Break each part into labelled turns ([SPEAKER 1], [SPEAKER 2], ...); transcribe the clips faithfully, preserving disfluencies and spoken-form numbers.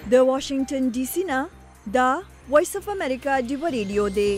[SPEAKER 1] د واشنگټن ډي سي نه دا وایس اف امریکا ډیو ریډیو دی.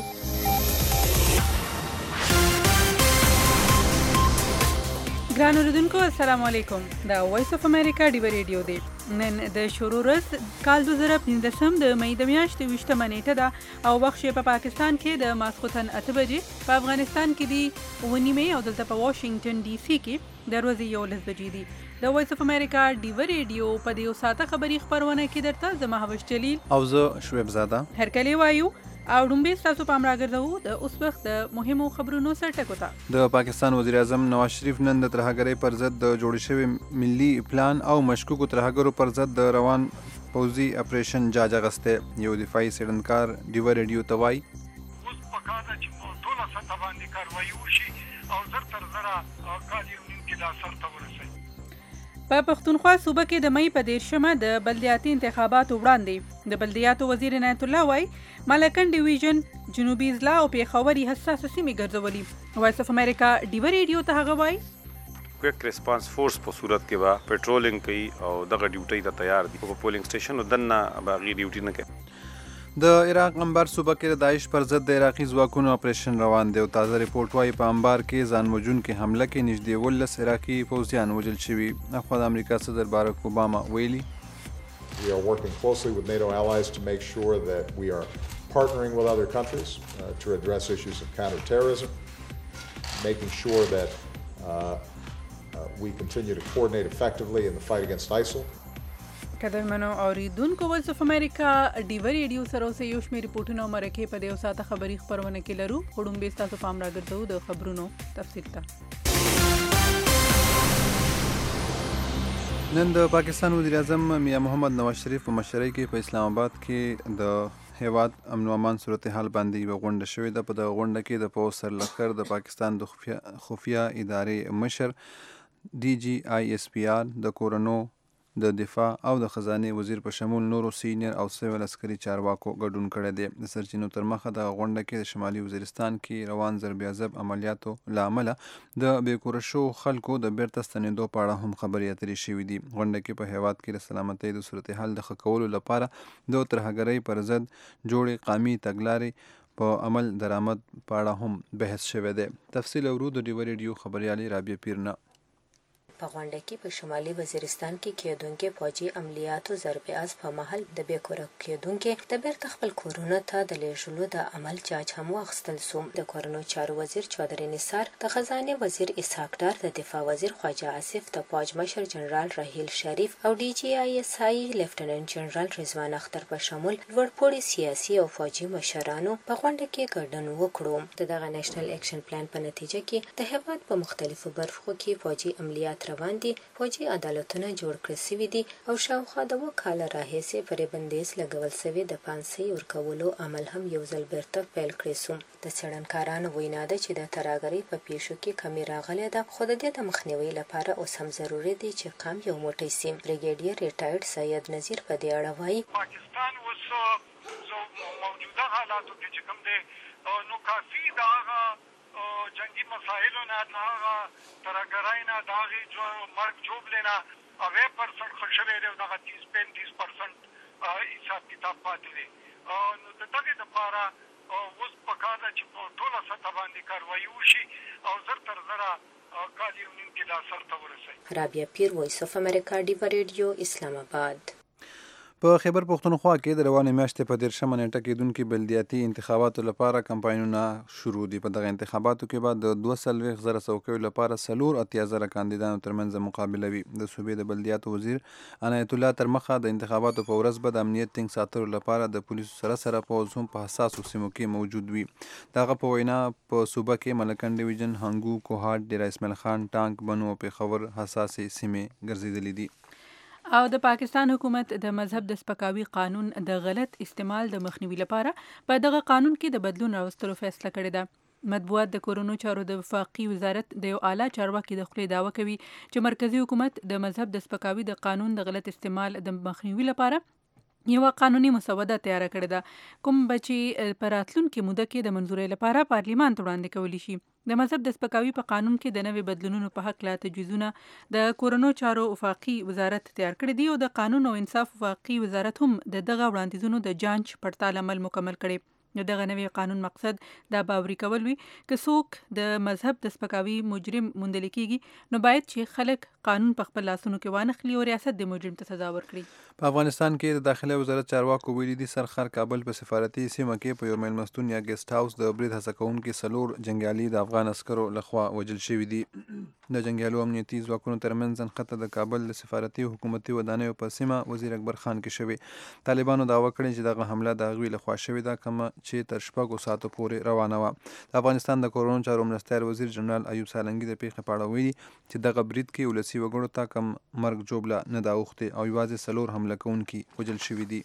[SPEAKER 2] ګران اوریدونکو السلام علیکم. دا وایس اف امریکا ډیو ریډیو دی. نن د شروع ورځ کال دوه زره پنځلسم د مې د میاشتې ویشتمه نیټه ده او وخت په پاکستان کې د ماسخوتن اته بجې، په افغانستان کې دی اوه نیمې او دلته په واشنگټن ډي سي کې د ورځې یولس بجې دي. د وایس اف امریکا ډیو ریډیو په دې یو ساعته خبري خبرونه کې درته زه مهوش جلیل
[SPEAKER 3] او زه شعیب زاده
[SPEAKER 2] هرکلی وایو او ډومبه تاسو پام راګرځو د اوس وخت د مهمو خبرونو سره ټکو ته.
[SPEAKER 3] د پاکستان وزیر اعظم نواز شریف نن د ترهګرۍ پر ضد د جوړ شوی ملي پلان او مشکوکو ترهګرو پر ضد د روان پوځي اپریشن جاج اغسته. یو دفاعي څېړنکار ډیو ریډیو ته وایي
[SPEAKER 4] اوس پکار ده چې په ټوله سطح باندې کاروایي وشي او زر تر زره کال یو نیم کې دا سرته ورسوي.
[SPEAKER 2] په پښتونخوا صوبه کې د مې په دیرشمه د بلدیاتي انتخاباتو وړاندې د بلدیاتو وزیر عنایت الله وایي مالکن ډیویژن، جنوبي اضلاع او پیښوري حساسه سیمې ګرځولي. وایس اف امریکا ډیو ریډیو ته هغه وایي
[SPEAKER 5] کویک ریسپانس فورس په صورت کې به پټرولینګ کوي او دغه ډیوټي ته تیار دي. په پولینګ سټیشن دنه باغی ډیوټي نه کوي.
[SPEAKER 3] د عراق انبار صوبه کې د داعش پر ضد د عراقي ځواکونو اپریشن روان دی او تازه ریپورټ وايي په انبار کې ځان وژونکي حمله کې نږدې اوولس عراقي پوځیان وژل شوي. اخوا د امریکا صدر باراک اوباما ویلي
[SPEAKER 6] We are working closely with NATO allies to make sure that we are partnering with other countries uh, to address issues of counterterrorism, making sure that uh, uh, we continue to coordinate effectively in the fight against ISIL.
[SPEAKER 2] قدرمنو اوریدونکو وایس اف امریکا ډیو ریډیو سره اوسه یو شمېر ریپورټونه او مرکې په دې یو ساعته خبري خبرونه کې لرو. وړومبې ستاسو پام راګرځو د خبرونو تفصیل ته.
[SPEAKER 3] نن د پاکستان وزیر اعظم میاں محمد نواز شریف په مشرۍ کې په اسلام آباد کې د هیواد امن و امان صورتحال باندې یوه غونډه شوې ده. په دغه غونډه کې د پوځ سرلښکر، د پاکستان د خفیه ادارې مشر، ډي جي آی ایس پی آر، د کورونو د دفاع او د خزانې وزیر په شمول نورو سینیر او سیول عسکري چارواکو ګډون کړی دی. د سرچینو تر مخه دغه غونډه کې د شمالي وزیرستان کې روان ضربیازب عملیاتو له امله د بې کوره شوو خلکو د بیرته ستنېدو په اړه هم خبرې اترې شوي دي. غونډه کې په هیواد کې د سلامتۍ د صورتحال د ښه کولو لپاره د ترهګرۍ پر ضد جوړې قامي تګلارې په عمل درآمد په اړه هم بحث شوی دی. تفصیل اورو د ډیو ریډیو خبریالې رابعه پیرنه.
[SPEAKER 7] په غونډه کې په شمالي وزیرستان کې کېدونکي فوجي عملیاتو ضربیاز په محل د بې کوره کېدونکي د بیرته خپل کورونو ته د لیږلو د عمل جاج هم واخیستل سو. د کورونو چارو وزیر چودري نثار، د خزانې وزیر اسحاق ډار، د دفاع وزیر خواجه آصف، د فوج مشر جنرال راحیل شریف او ډي جي آی ایس آی لیفټننټ جنرال رضوان اختر په شمول لوړپوړي سیاسي او فوجي مشرانو په غونډه کې ګډون وکړو. د دغه نېشنل اکشن پلان په نتیجه کې د هیواد په مختلفو برخو کې فوجي عملیات روان دي. فوجي عدالتونه جوړ کړل شوي دي او شاوخوا د اووه کاله راهیسې پرې بندیز لګول شوی د پانسۍ ورکولو عمل هم یو ځل بیرته پیل کړی سو. د څېړنکارانو وینا ده چې د ترهګرۍ په پیښو کې کمي راغلې ده، خو د دې د مخنیوي لپاره اوس هم ضروري دی چې قام یو موټی سي. بریګیډیر ریټایرډ سید نذیر په دې اړه وایي
[SPEAKER 4] پاکستان اوس موجوده حالاتو کې چې کوم دی نو کافي د هغه جنگي مسایلو نه، د هغه ترهګرۍ نه، د هغې مرګ ژوبلې نه اووه پرسنټ ښه شوی دی او دغه تیس پینتیس پرسنټ حساب کتاب پاتې دی. نو د دغې دپاره اوس پکار ده چې په ټوله سطح باندې کاروایي وشي او زر تر زره کال یو نیم کې دا سرته ورسوي.
[SPEAKER 7] رابعه پیر، وایس اف امریکا ډیو ریډیو، اسلام آباد.
[SPEAKER 3] په خیبر پښتونخوا کې د روانې میاشتې په دیرشمه نیټه کېدونکي بلدیاتي انتخاباتو لپاره کمپاینونه شروع دي. په دغه انتخاباتو کې به د دوه څلوېښت زره څوکیو لپاره څلور اتیا زره کاندیدانو ترمنځ مقابله وي. د صوبې د بلدیاتو وزیر عنایت الله تر مخه د انتخاباتو په ورځ به د امنیت ټینګ ساتلو لپاره د پولیسو سره سره پوځ هم په حساسو سیمو کې موجود وي. د هغه په وینا په صوبه کې ملکن ډیویژن، هنګو، کوهاټ، ډیره اسماعیل خان، ټانک بنو او پیښور حساسې سیمې ګرځېدلې دي.
[SPEAKER 2] او د پاکستان حکومت د مذهب د سپکاوي قانون د غلط استعمال د مخنیوي لپاره په دغه قانون کې د بدلون راوستلو فیصله کړې ده. مطبوعات د کورونو چارو د وفاقي وزارت د یو اعلی چارواکي د خولې دعوه کوي چې مرکزی حکومت د مذهب د سپکاوي د قانون د غلط استعمال د مخنیوي لپاره یوه قانوني مسوده تیاره کړې ده کوم به چې په راتلونکې موده کې د منظورۍ لپاره پارلیمان ته وړاندې کولی شي. د مذهب د سپکاوي په قانون کې د نوې بدلونونو په هکله تجویزونه د کورنیو چارو وفاقي وزارت تیار کړی دی او د قانون او انصاف وفاقي وزارت هم د دغه وړاندیزونو د جانچ پړتال عمل مکمل کړي. نو دغه نوې قانون مقصد دا باوري کول وي که څوک د مذهب د سپکاوي مجرم موندل کیږي نو باید چې خلک قانون په خپل لاسونو کې وانخلي او ریاست د مجرم ته سزا ورکړي.
[SPEAKER 3] په افغانستان کې د داخله وزارت چارواکو ویلي دي سرخر کابل په سفارتي سیمه کې په یو میلمستون یا ګیسټ هاوس د برید هڅه کوونکي څلور جنګیالي د افغان عسکرو لخوا وژل شوي دي. د جنګیالو امنیتي ځواکونو ترمنځ نښته د کابل د سفارتي حکومتي ودانیو په سیمه وزیر اکبر خان کې شوې. طالبانو دعوه کړې چې دغه حمله د هغوی لخوا شوې ده کومه چې تر شپږو ساعتو پورې روانه وه. د افغانستان د کورونو چارو مرستیال وزیر جنرال ایوب سالنګي د پیښې په اړه ویلي چې دغه برید کې ولسي وګړو ته کم مرګ جوړه نه ده اوښتې او یوازې څلور حمله کوونکي وژل شوي دي.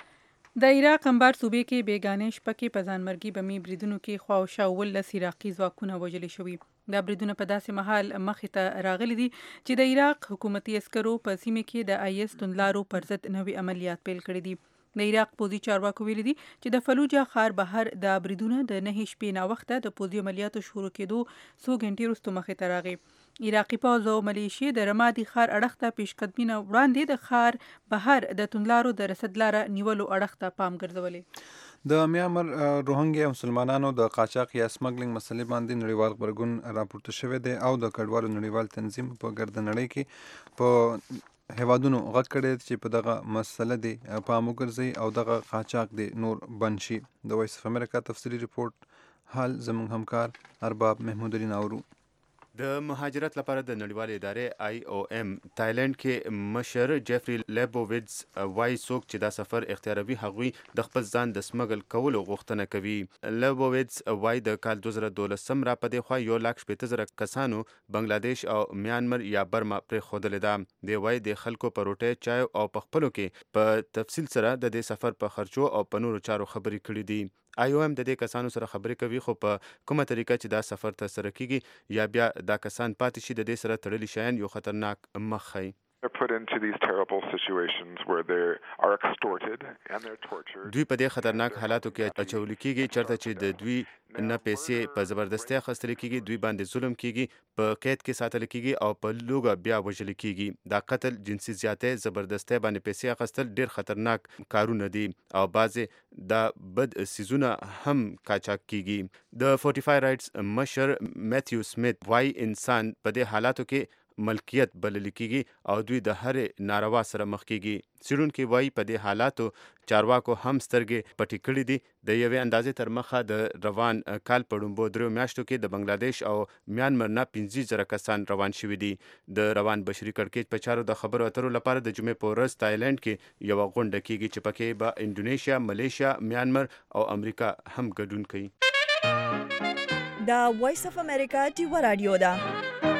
[SPEAKER 2] د عراق انبار صوبې کې بیګانې شپه کې په ځانمرګي بمي بریدونو کې خواوشا اوولس عراقي ځواکونه وژلي شوي. دا بریدونه په داسې مهال مخې ته راغلي دي چې د عراق حکومتي عسکرو په سیمه کې د آی ایس توندلارو پر ضد نوي عملیات پیل کړي دي. د عراق پوځي چارواکو ویلي دي چې د فلوجا ښار بهر د بریدونه د نهې شپې ناوخته د پوځي عملیاتو شروع کېدو څو غنټې وروسته مخې ته راغی. عراقي پوځ او ملیشې د رمادي ښار اړخ ته پیشقدمي نه وړاندې د ښار بهر د توندلارو د رسد لاره نیولو اړخ ته پام ګرځولې.
[SPEAKER 3] د میانمار روهنګیا مسلمانانو د قاچاق یا سمګلینګ مسلې باندې نړیوال غبرګون راپورته شوی دی او د کډوالو نړیوال تنظیم په ګرد نړۍ کې په هیوادونو غږ کړی چې په دغه مسله دی پام وګرځي او دغه قاچاق دی نور بند شي. د وایس اف امریکا تفصیلي ریپورت حال زموږ همکار ارباب محمود علي ناورو.
[SPEAKER 8] د مهاجرت لپاره د نړیوالې ادارې آی او ایم تایلند کې مشر جیفری لیبوویټز وایي څوک چې دا سفر اختیاروي هغوی د خپل ځان د سمګل کولو غوښتنه کوي. لیبوویټز وایي د کال دوه زره دولسم را په دې خوا یو لاک شپېته زره کسانو بنگلادیش او میانمار یا برما پرېښودلې ده. دی وایي د خلکو په روټۍ چای او په خپلو کې په تفصیل سره د دې سفر په خرچو او په نورو چارو خبرې کړې دي. آی او ایم د دې کسانو سره خبرې کوي خو په کومه طریقه چې دا سفر ته سره کیږي یا بیا دا کسان پاتې شي د دې سره تړلي شیان یو خطرناک مخ ښیي. دوی په دې خطرناک حالاتو کې اچول کیږي چرته چې د دوی نه پیسې په زبردستۍ اخیستل کیږي، دوی باندې ظلم کیږي، په قید کې ساتل کیږي او په لوګه بیا وژل کیږي. دا قتل، جنسي زیاتۍ، زبردستۍ باندې پیسې اخیستل ډیر خطرناک کارونه دي او بعضې دا بد سیزونه هم قاچاق کیږي. د فورټیفای رایټس مشر میتھیو سمیت وايي انسان په دې حالاتو کې ملکیت بلل کیږي او دوی د هرې ناروا سره مخ کیږي. څېړونکي وایي په دې حالاتو چارواکو هم سترګې پټې کړې دي. د یوې اندازې تر مخه د روان کال په ړومبو دریو میاشتو کې د بنگلادیش او میانمار نه پنځه زره کسان روان شوي دي. د روان بشري کړکېچ په چارو د خبرو اترو لپاره د جمعې په ورځ تایلند کې یوه غونډه کیږي چې پکې به انډونیشیا، ملیشیا، میانمار او امریکا هم ګډون کوي.
[SPEAKER 1] دا وایس اف امریکا ډیوه رادیو ده.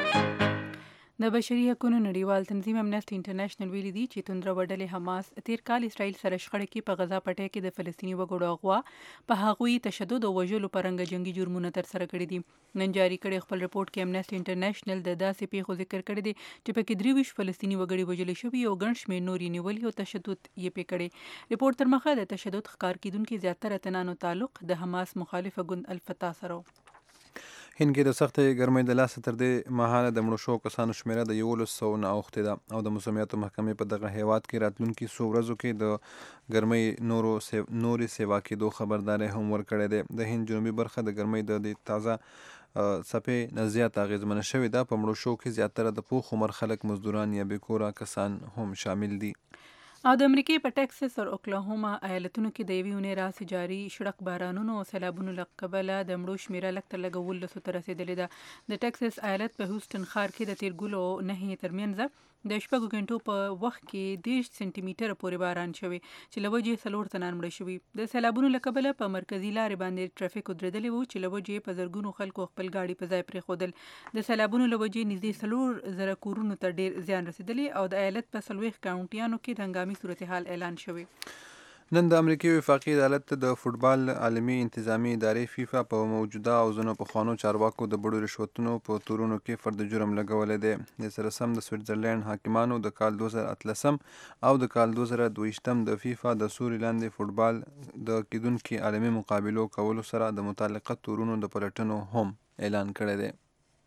[SPEAKER 2] د بشري حقوقو نړیوال تنظیم امنسټي انټرنیشنل ویلي دي چې توندره ډلې حماس تیر کال اسرائیل سره شخړه کې په غزا پټۍ کې د فلسطیني وګړو اغوا په هغوی تشدد او وژلو په رنګه جنگي جرمونه ترسره کړي دي. نن جاري کړي خپل رپورت کې امنسټي انټرنیشنل د داسې پیښو ذکر کړی دی چې پکې درې ویشت فلسطیني وګړي وژل شوي او ګڼ شمېر نور یې نیولي او تشدد یې پې کړی. رپورت تر مخه د تشدد ښکار کیدونکي زیاتره تنانو تعلق د حماس مخالفه ګوند الفتح سره و.
[SPEAKER 3] هند کې د سختې ګرمۍ د لاسه تر دې مهاله د مړو شوو کسانو شمېره د یولس سوو نه اوښتې ده او د موسمیاتو محکمې په دغه هیواد کې راتلونکي څو ورځو کې د ګرمۍ نورو نورې سیوا کېدو خبرداری هم ورکړی دی. د هند جنوبي برخه د ګرمۍ د دې تازه څپې نه زیاته اغېزمنه شوې ده. په مړو شوو کې زیاتره د پوخ عمر خلک، مزدوران یا بېکوره کسان هم شامل دي.
[SPEAKER 2] او د امریکې په ټکساس او اوکلاهوما ایالتونو کې د یوې اونۍ راهیسې جاري شړک بارانونو او سیلابونو له کبله د مړو شمېره لږ تر لږه اوولسو ته رسېدلې ده. د ټکساس ایالت په هوسټن ښار کې د تیرګلو او نهې ترمنځ د شپږو غنټو په وخت کې دېرش سانتي میټره پورې باران شوی چې له وجې څلور تنان مړه شوي. د سیلابونو له کبله په مرکزي لارې باندې ټرافیک ودرېدلی و چې له وجې په زرګونو خلکو خپل ګاډي په ځای پرېښودل. د سیلابونو له وجې نږدې څلور زره کورونو ته ډېر زیان رسېدلی او د ایالت په څلوېښت کاونټیانو کې د هنګامي صورتحال اعلان شوی.
[SPEAKER 3] نن د امریکای وفاقي عدالت د فوټبال عالمي انتظامی ادارې فیفا په موجوده او ځینو پخوانو چارواکو د بډو رشوتونو په تورونو کې فرد جرم لګولی دی. د سره سم د سویټزرلینډ حاکمانو د کال دوه زره اتلسم او د کال دوه زره دویشتم د فیفا د سوري لاندې فوټبال د کیدونکي عالمي مقابلو کولو سره د متعلقه تورونو د پلټنو هم اعلان کړی دی.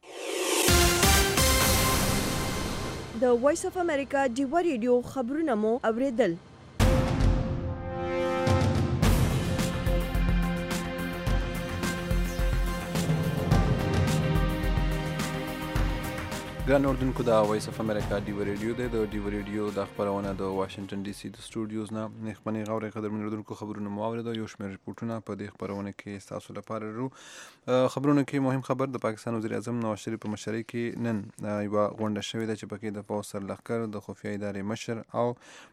[SPEAKER 1] د وایس اف امریکا ډیوا ریډیو خبرونه مو اوریدل.
[SPEAKER 3] ګران اردوونکو د وایس اف امریکا ډیوا ریډیو دی. د ډیوا ریډیو د خپرونه د واشنگټن ډي سي د سټوډیوز نه نیخمنې غوړې قدرمن اردوونکو خبرونه مو واورېدل. یو شمېر ریپورټونه په دې خپرونه کې ستاسو لپاره لرو. خبرونه کې مهم خبر د پاکستان وزیر اعظم نواز شریف په مشرۍ کې نن یوه غونډه شوې ده چې پکې د پوځ سرلښکر د خفیه ادارې مشر او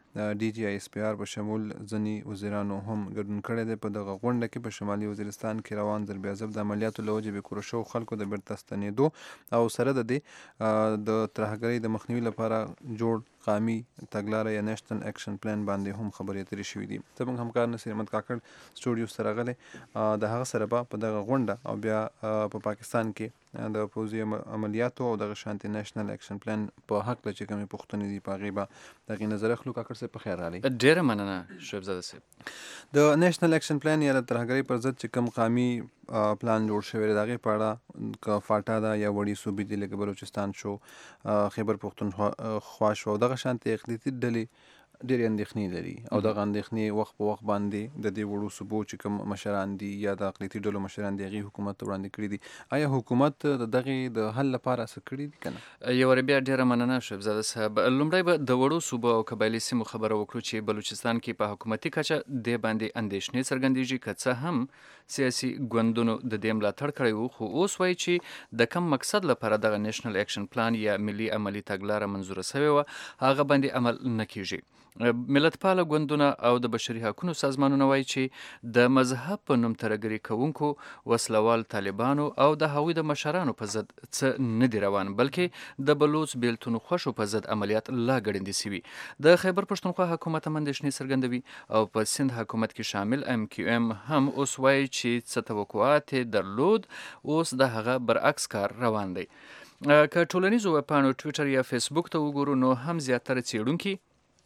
[SPEAKER 3] ډي جي آی اس پی آر په شمول ځینې وزیرانو هم ګډون کړی دی. په دغه غونډه کې په شمالي وزیرستان کې روان ضربیازب د عملیاتو له وجې بې کوره شوو خلکو د بیرته ستنېدو او سره د دې د ترهګرۍ د مخنیوي لپاره جوړ قامي تګلاره یا نیشنل اکشن پلان باندې هم خبرې اترې شوې دي. زموږ همکار نصیر احمد کاکړ سټوډیو سره راغلی. د هغه سره به په دغه غونډه او بیا په پاکستان کې د پوځي عملیاتو او دغه شانتي نیشنل اکشن پلان په هکله چې کومې پوښتنې دي په هغې به د هغې نظر اخلو. کاکړ صاحب په خیر راغلی.
[SPEAKER 9] ډېره مننه شعیبزاده صاحب.
[SPEAKER 3] د نیشنل اکشن پلان یا د ترهګرۍ پر ضد چې کوم قامي پلان جوړ شوی دی د هغې په اړه که فاټا ده یا وړي صوبې دي لکه بلوچستان شو، خیبر پښتونخوا شو او دغه شانتې اقلیتي ډلې ډېرې اندېښنې لري او دغه اندېښنې وخت په وخت باندې د دې وړو صوبو چې کوم مشران دي یا د اقلیتي ډلو مشران دي هغې حکومت ته وړاندې کړي دي. آیا حکومت د دغې د حل لپاره څه کړي دي که نه؟
[SPEAKER 9] یو وارې بیا ډېره مننه شعیبزاده صاحب. لومړی به د وړو صوبو او قبایلي سیمو خبره وکړو چې بلوچستان کې په حکومتي کچه دې باندې اندېښنې څرګندېږي که څه هم سیاسي ګوندونو د دې ملاتړ کړی و، خو اوس وایي چې د کم مقصد لپاره دغه نیشنل اکشن پلان یا ملي عملي تګلاره منظوره سوې وه هغه باندې عمل نه کیږي. ملتپاله ګوندونه او د بشري حقونو سازمانونه وایي چې د مذهب په نوم ترهګري کوونکو وسلوال طالبانو او د هغوی د مشرانو په ضد څه نه دي روان، بلکې د بلوچ بیلتون خوښو په ضد عملیات لا ګړندي سوي. د خیبر پښتونخوا حکومت هم اندېښنې څرګندوي او په سند حکومت کې شامل ام کیو ام هم اوس وایي چې څه توقعات یې درلود اوس د هغه برعکس کار روان دی. که ټولنیزو ویبپاڼو ټویټر یا فیسبوک ته وګورو نو هم زیاتره څېړونکي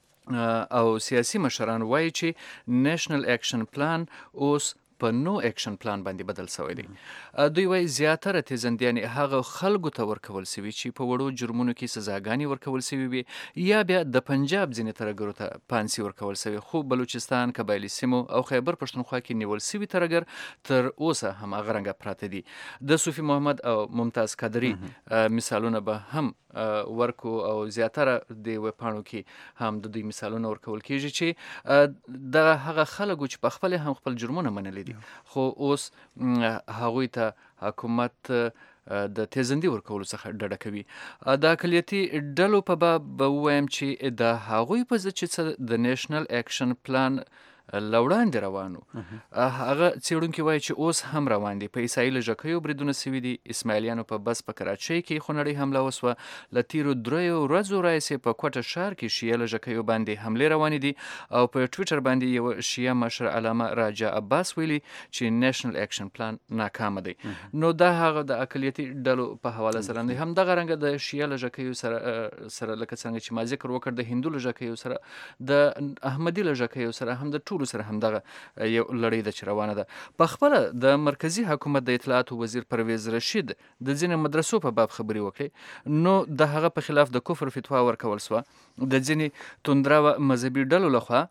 [SPEAKER 9] او سیاسي مشران وایي چې نیشنل اکشن پلان اوس په نو اکشن پلان باندې بدل شوی دی. دوی وایي زیاتره تیزندیانې هغه خلکو ته ورکول شوي چې په وړو جرمونو کې سزاګانې ورکول شوي وي یا بیا د پنجاب ځینې ترهګرو ته پانسي ورکول شوي، خو بلوچستان، قبایلي سیمو او خیبر پښتونخوا کې نیول شوي ترهګر تر اوسه هم هغه رنګه پراته دي. د صوفي محمد او ممتاز قادري مثالونه به هم ورکو او زیاتره د ویبپاڼو کې هم د دوی مثالونه ورکول کېږي چې د هغه خلکو چې په خپل هم خپل جرمونه منلي دي خو اوس هغوی ته حکومت د تیزندي ورکولو څخه ډډه کوي. د اقلیتي ډلو په باب به ووایم چې د هغوی په ضد چې څه د نیشنل اکشن پلان لوړاندې روانو هغه څېړونکي وایي چې اوس هم روان دي. په عیسایي لږکیو بریدونه سوي دي، اسماعیلیانو په بس په کراچۍ کې خونړۍ حمله وسوه، له تېرو دریو ورځو راهیسې په کوټه ښار کې شیعه لږکیو باندې حملې روانې دي او په ټویټر باندې یو شیعه مشر علامه راجا عباس ویلي چې نیشنل اکشن پلان ناکامه دی. نو دا هغه د اقلیتي ډلو په حواله سره دی. همدغه رنګه د شیعه لږکیو سره سره لکه څنګه چې ما ذکر وکړ د هندو لږکیو سره، د احمدي لږکیو سره هم د ټولو سره همدغه یو لړۍ ده چې روانه ده. په خپله د مرکزي حکومت د اطلاعاتو وزیر پرویز رشید د ځینې مدرسو په باب خبرې وکړې، نو د هغه په خلاف د کفر فتوا ورکول سوه. د ځینې توندروه مذهبي ډلو لخوا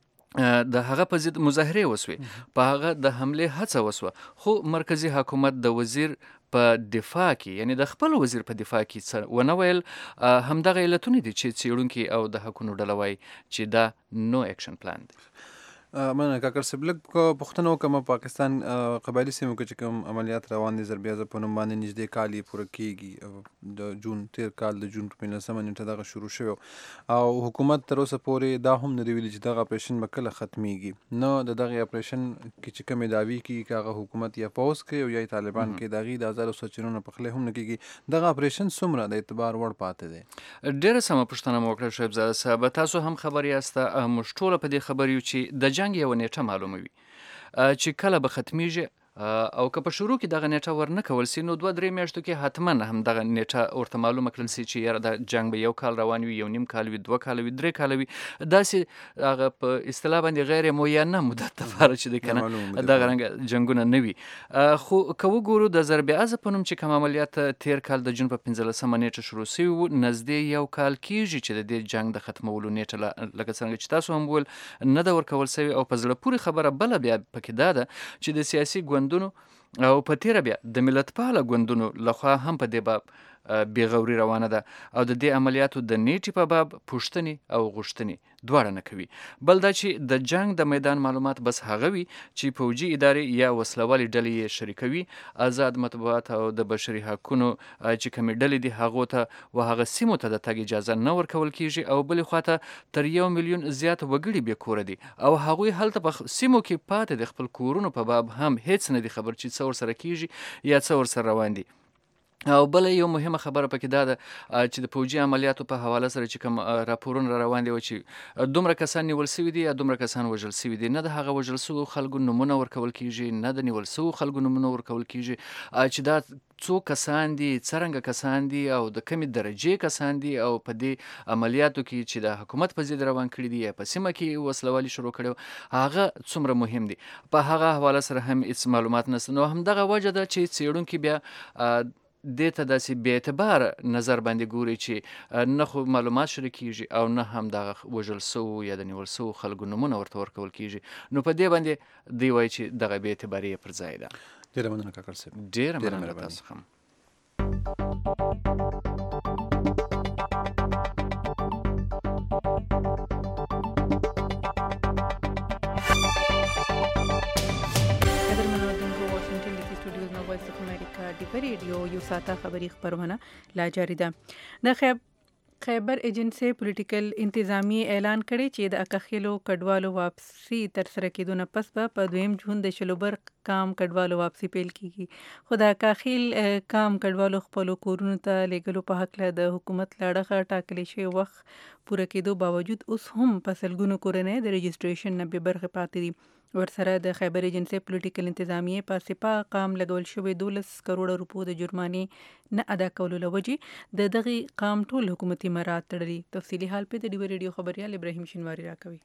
[SPEAKER 9] د هغه په ضد مظاهرې وسوې، په هغه د حملې هڅه وسوه، خو مرکزي حکومت د وزیر په دفاع کې یعنی د خپل وزیر په دفاع کې ونه ویل. همدغه علتونه دي چې څېړونکي او د حقونو ډله وایي چې دا نو اکشن پلان دی.
[SPEAKER 3] مننه کاکړ صاحب. لږ پوښتنه وکړم، پاکستان قبایلي سیمو کې چې کوم عملیات روان دي ضربیازه په نوم باندې نږدې کال یې پوره کېږي، د جون تېر کال د جون په پنځلسمه نیټه دغه شروع شوی او حکومت تر اوسه پورې دا هم نه دی ویلي چې دغه اپریشن به کله ختمیږي. نو د دغې اپریشن کې چې کومې دعوې کېږي که هغه حکومت یا پوځ کوي او یا طالبان کوي د هغې د ازادو سرچینو نه پخلی هم نه کېږي. دغه اپریشن څومره د اعتبار وړ پاتې دی؟
[SPEAKER 9] ډېره سمه پوښتنه مو وکړه شعیبزاده صاحب. تاسو هم خبر یاست، موږ ټوله په دې خبر یو چې د جنګ جنگ یو نیټه معلوموي چې کله به ختمیږي او که په شروع کې دغه نیټه ورنه کول سي نو دوه درې میاشتو کې حتما هم دغه نیټه ورته معلومه کړل سي چې یاره د جنگ به یو کال روان وي یو نیم کال وي دوه کال وي درې کال وي داسې هغه په اصطلاح باندې غیر معینه مدت لپاره چې دی که نه دغه رنګه جنګونه نه وي خو که وګورو د ضرب عض په نوم چې کوم عملیات تیر کال د جون په پنځلسمه نیټه شروع سوي وو نږدې یو کال کېږي چې د دې جنګ د ختمولو نیټه لکه څرنګه چې تاسو هم وویل نه ده ورکول سوي او په زړه پورې خبره بله بیا پکې دا ده چې د سیاسي ګوندونو او په تیره بیا د ملت پاله ګوندونو لخوا هم په دې باب بېغوري روانه ده او د دې عملیاتو د نیټې په باب پوښتنې او غوښتنې دواړه نه کوي بل دا چې د جنگ د میدان معلومات بس هغه وي چې پوجي ادارې یا وسلوالې ډلې یې شریکوي آزاد مطبوعات او د بشري حقونو چې کومې ډلې دي هغو ته و هغه سیمو ته د تګ اجازه نه ورکول کیږي او بلې خواته تر یو میلیون زیات وګړي بې کوره دي او هغوی هلته په سیمو کې پاتې د خپل کورونو په باب هم هیڅ نه دي خبر چې څه ورسره کیږي یا څه ورسره روان دي او بله یو مهمه خبره پکې دا ده چې د پوجي عملیاتو په حواله سره چې کوم راپورونه را روان دي و چې دومره کسان نیول سوي دي یا دومره کسان وژل سوي دي نه د هغه وژل سوو خلکو نومونه ورکول کیږي نه د نیول سوو خلکو نومونه ورکول کیږي چې دا څو کسان دي څرنګه کسان دي او د کمې درجې کسان دي او په دې عملیاتو کې چې د حکومت په ضد روان کړي دي یا په سیمه کې وسلوالي شروع کړي هغه څومره مهم دي په هغه حواله سره هم هیڅ معلومات نشته نو همدغه وجه ده چې څېړونکي بیا دې ته داسې بې اعتباره نظر باندې ګوري چې نه خو معلومات شریکېږي او نه هم دغه وژل سوو یا د نیول سوو خلکو نومونه ورته ورکول کېږي نو په دې باندې دوی وایي چې دغه بې اعتباري یې پر ځای ده
[SPEAKER 3] ډېره مننه کاکړ صاحب
[SPEAKER 9] ډېره مننه تاسو هم
[SPEAKER 2] ډیبر ریډیو یو ساته خبری خبرونه لا جاری ده د خیب خیبر ایجنسی پولیټیکل انتظامی اعلان کړی چې د اکاخیلو کډوالو واپسی تر سره کېدو نه پس به په دویم جون د شلوبر کام کډوالو واپسی پیل کیږي خو د اکاخیل کام کډوالو خپلو کورونو ته لیږلو په هکله د حکومت له اړخه ټاکلی شوی وخت پوره کېدو باوجود اوس هم په سلګونو کورنۍ د رجسټریشن نه بې برخې پاتې دي ورسره د خیبر ایجنسی پولیټیکل انتظامیې په سپاه قام لګول شوی دولس کروڑه روپو د جرمانې نه ادا کولو له وجې د دغه قام ټول حکومتي مراد تړلي تفصیلي حال په د ډیو ریډیو خبريال ابراهیم شینواری راکوي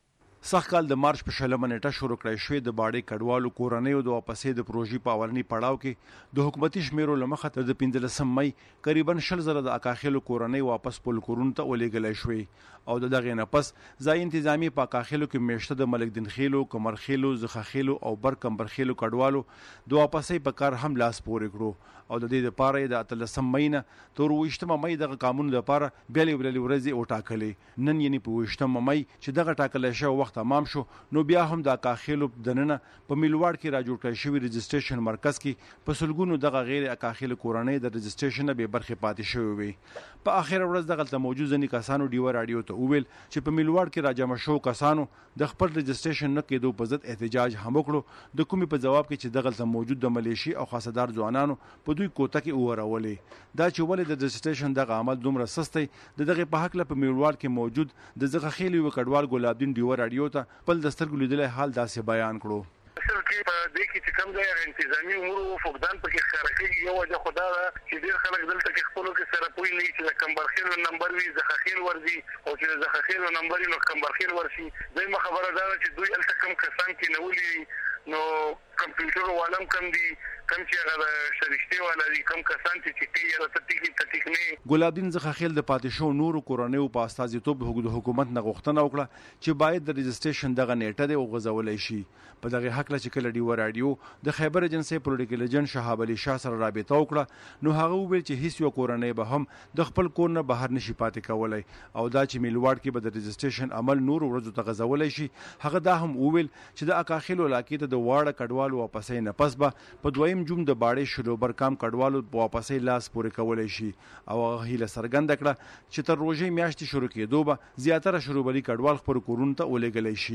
[SPEAKER 10] سخت کال د مارچ په شلمه نیټه شروع کړی شوې د باډي کډوالو کورنیو د واپسې د پروژې په اولنی پړاو کې د حکومتي شمیرو لمخه تر د پنځلسم مئی تقریبا شل زره د اکاخیلو کورنۍ واپس پول کورونو ته ولېږلی شوې او د دغه نه پس ځای انتظامی په اکاخیلو کې میشته د ملک دین خیلو کمرخیلو زخخیلو او بر کمبرخیلو کډوالو د واپسې په کار هم لاس پورې کړو او د دې لپاره د اتلسم مئی نه تر وشتمه مئی دغه قانون لپاره بیلې بیلې ورځې وټاکلې نن یعنی په وشتمه مئی چې دغه ټاکل شوی وخت تمام شو نو بیا هم د اکاخیلو دننه په میلواړ کې را جوړ کړی شوی رجسټریشن مرکز کې په سلګونو دغه غیر اکاخیلو کورنۍ د رجسټریشن به برخه پاتې شوی وي په اخر ورځ دغه موجود ځنی کسانو ډیو رادیو ته وویل چې په میلواړ کې را جمع شو کسانو د خپل رجسټریشن نه کېدو په ضد احتجاج هم وکړو د کومې په جواب کې چې دغه موجود د ملیشي او خاصدار ځوانانو په دوی کوټه کې اورولې دا چې ولې د رجسټریشن دغه عمل دومره سستي د دغه په حق له په میلواړ کې موجود د زغخیلي وکړوال ګلابدین ډیو رادیو ته خپل دسترګو لیدل حال داسې بیان کړو
[SPEAKER 4] اصل کې په دې کې چې کوم ځای انتظامی امور فقدان پکې خارخي یو وجه خدا چې ډیر خلک دلته کې خپلو کې سره پوي نه چې د کمبرخیل نمبر وي زخخیل ورځي او چې د زخخیل نمبر نو کمبرخیل ورشي دوی خبره ده چې دوی الته کم کسان کې نولي نو کمپیوټر والم کم دي کم چې هغه شریشته والا دي کم کسان چې ټی یا تټیکی تټیکنه
[SPEAKER 10] ګلابدین زخخیل د پاتې شو نورو کورنیو په استازیتوب د حکومت نه غوښتنه وکړه چې باید د رجسټریشن دغه نیټه د غوځولای شي په دغه حق له چې کله ډیو رادیو د خیبر ایجنسی پولیټیکل ایجنټ شهاب علي شاه سره رابطه وکړه نو هغه وویل چې هیڅ یو کورنۍ به هم د خپل کور نه بهر نشي پاتې کولای او دا چې میلواړ کې به د رجسټریشن عمل نور ورځو ته غځولای شي هغه دا هم وویل چې د اکاخیلو علاقې ته د واړه کډوالو واپسې نه پس به په دویم جون د باړې شلوبر کام کډوالو واپسې لاس پورې کولای شي او هغه هیله څرګنده کړه چې تر روژې میاشتې شروع کېدو به زیاتره شلوبري کډوال خپل کورونو ته ولېږلی شي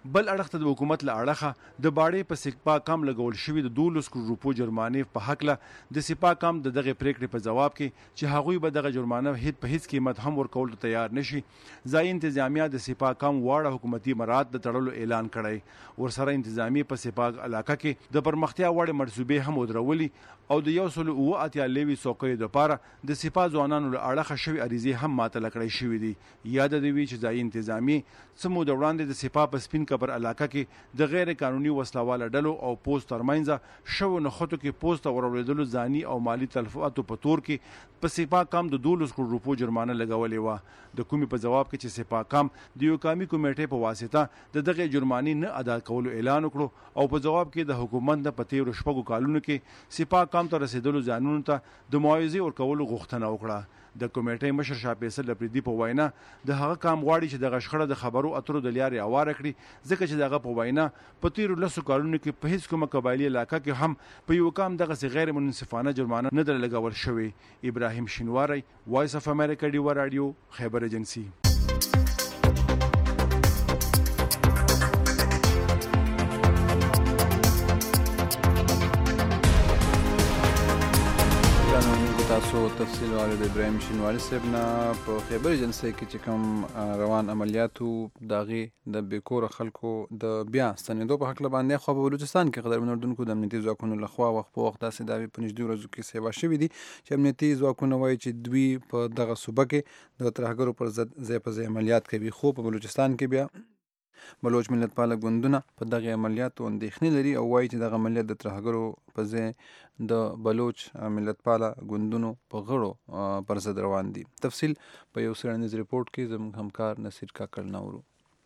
[SPEAKER 10] بل اړخ ته د حکومت له اړخه د باړې په سپا کام لګول شوی د دولس کروڑ روپو جرمانې په حق له د سپا کام د دغه پریکړې په جواب کې چې هغوی به دغه جرمانه هیڅ په هیڅ قیمت هم ورکول تیار نشي، ځای انتظامیه د سپا کام واړه حکومتي مراد د تړلو اعلان کړی. ورسره انتظامی په سپا علاقه کې د پرمختیا وړ منصوبې هم ودرولي او د یو سل او اتیا لوي څوکۍ د پاره د سپا ځوانانو له اړخه شوی اریزې هم ماته لکړې شوې دي. یاد د وی چې ځای انتظامی سمو د وړاندې د سپا په سپین کبر علاقه کې د غیر قانوني وسلواله ډلو او پوسټ ترمنځ شو نخښتو کې پوسټ ورولېدلو ځاني او مالی تلفاتو په تور کې په سپا کام د دولس کروڑ روپو جرمانه لګولې و. د کومي په جواب کې چې سپا کام د یو قومي کمیټې په واسطه د دغه جرمانې نه ادا کولو اعلان وکړو او په جواب کې د حکومت د پتیرو شپږو کالونو کې سپا کام ته رسیدلو ځانونو ته د معاوضې ورکولو غوښتنه وکړه. د کمیټې مشر شاه فیصل لپریدي په وینا د هغه کام غواړي چې د غشخړه د خبرو اترو د لیارې اواره کړي، ځکه چې دغه په وینا په تیرو لسو کالونو کې په هیڅ کومه قبایلي علاقه کې هم په یو کام دغه غیر منصفانه جرمانه نه در لګول شوی. ابراهیم شینواری، وایس اف امریکا ډیو رادیو، خیبر ایجنسی.
[SPEAKER 3] تاسو تفصیل والو د ابراهیم شینواری صاحب نه په خیبر ایجنسی کې چې کوم روان عملیاتو داغي د بیکور خلکو د بیا ستنېدو په حق باندې خو په بلوچستان کې قدر منردونکو د امنیتي ځواکونو لخوا وخت په وخت داسې داوی په نږدې ورځو کې سیوا شوي دي چې امنیتي ځواکونه وایي چې دوی په دغه صوبه کې د ترهګرو پر ضد ځای په ځای عملیات کوي، خو په بلوچستان کې بیا بلوچ ملت پاله ګوندونه په دغه عملیاتو اندېښنې لري او وایي چې دغه عملیات د ترهګرو په ځای د بلوچ ملت پاله ګوندونو په غړو پر ضد روان دي. تفصیل په یو څېړنیز ریپورټ کې زموږ همکار نصیر کاکړ نورو.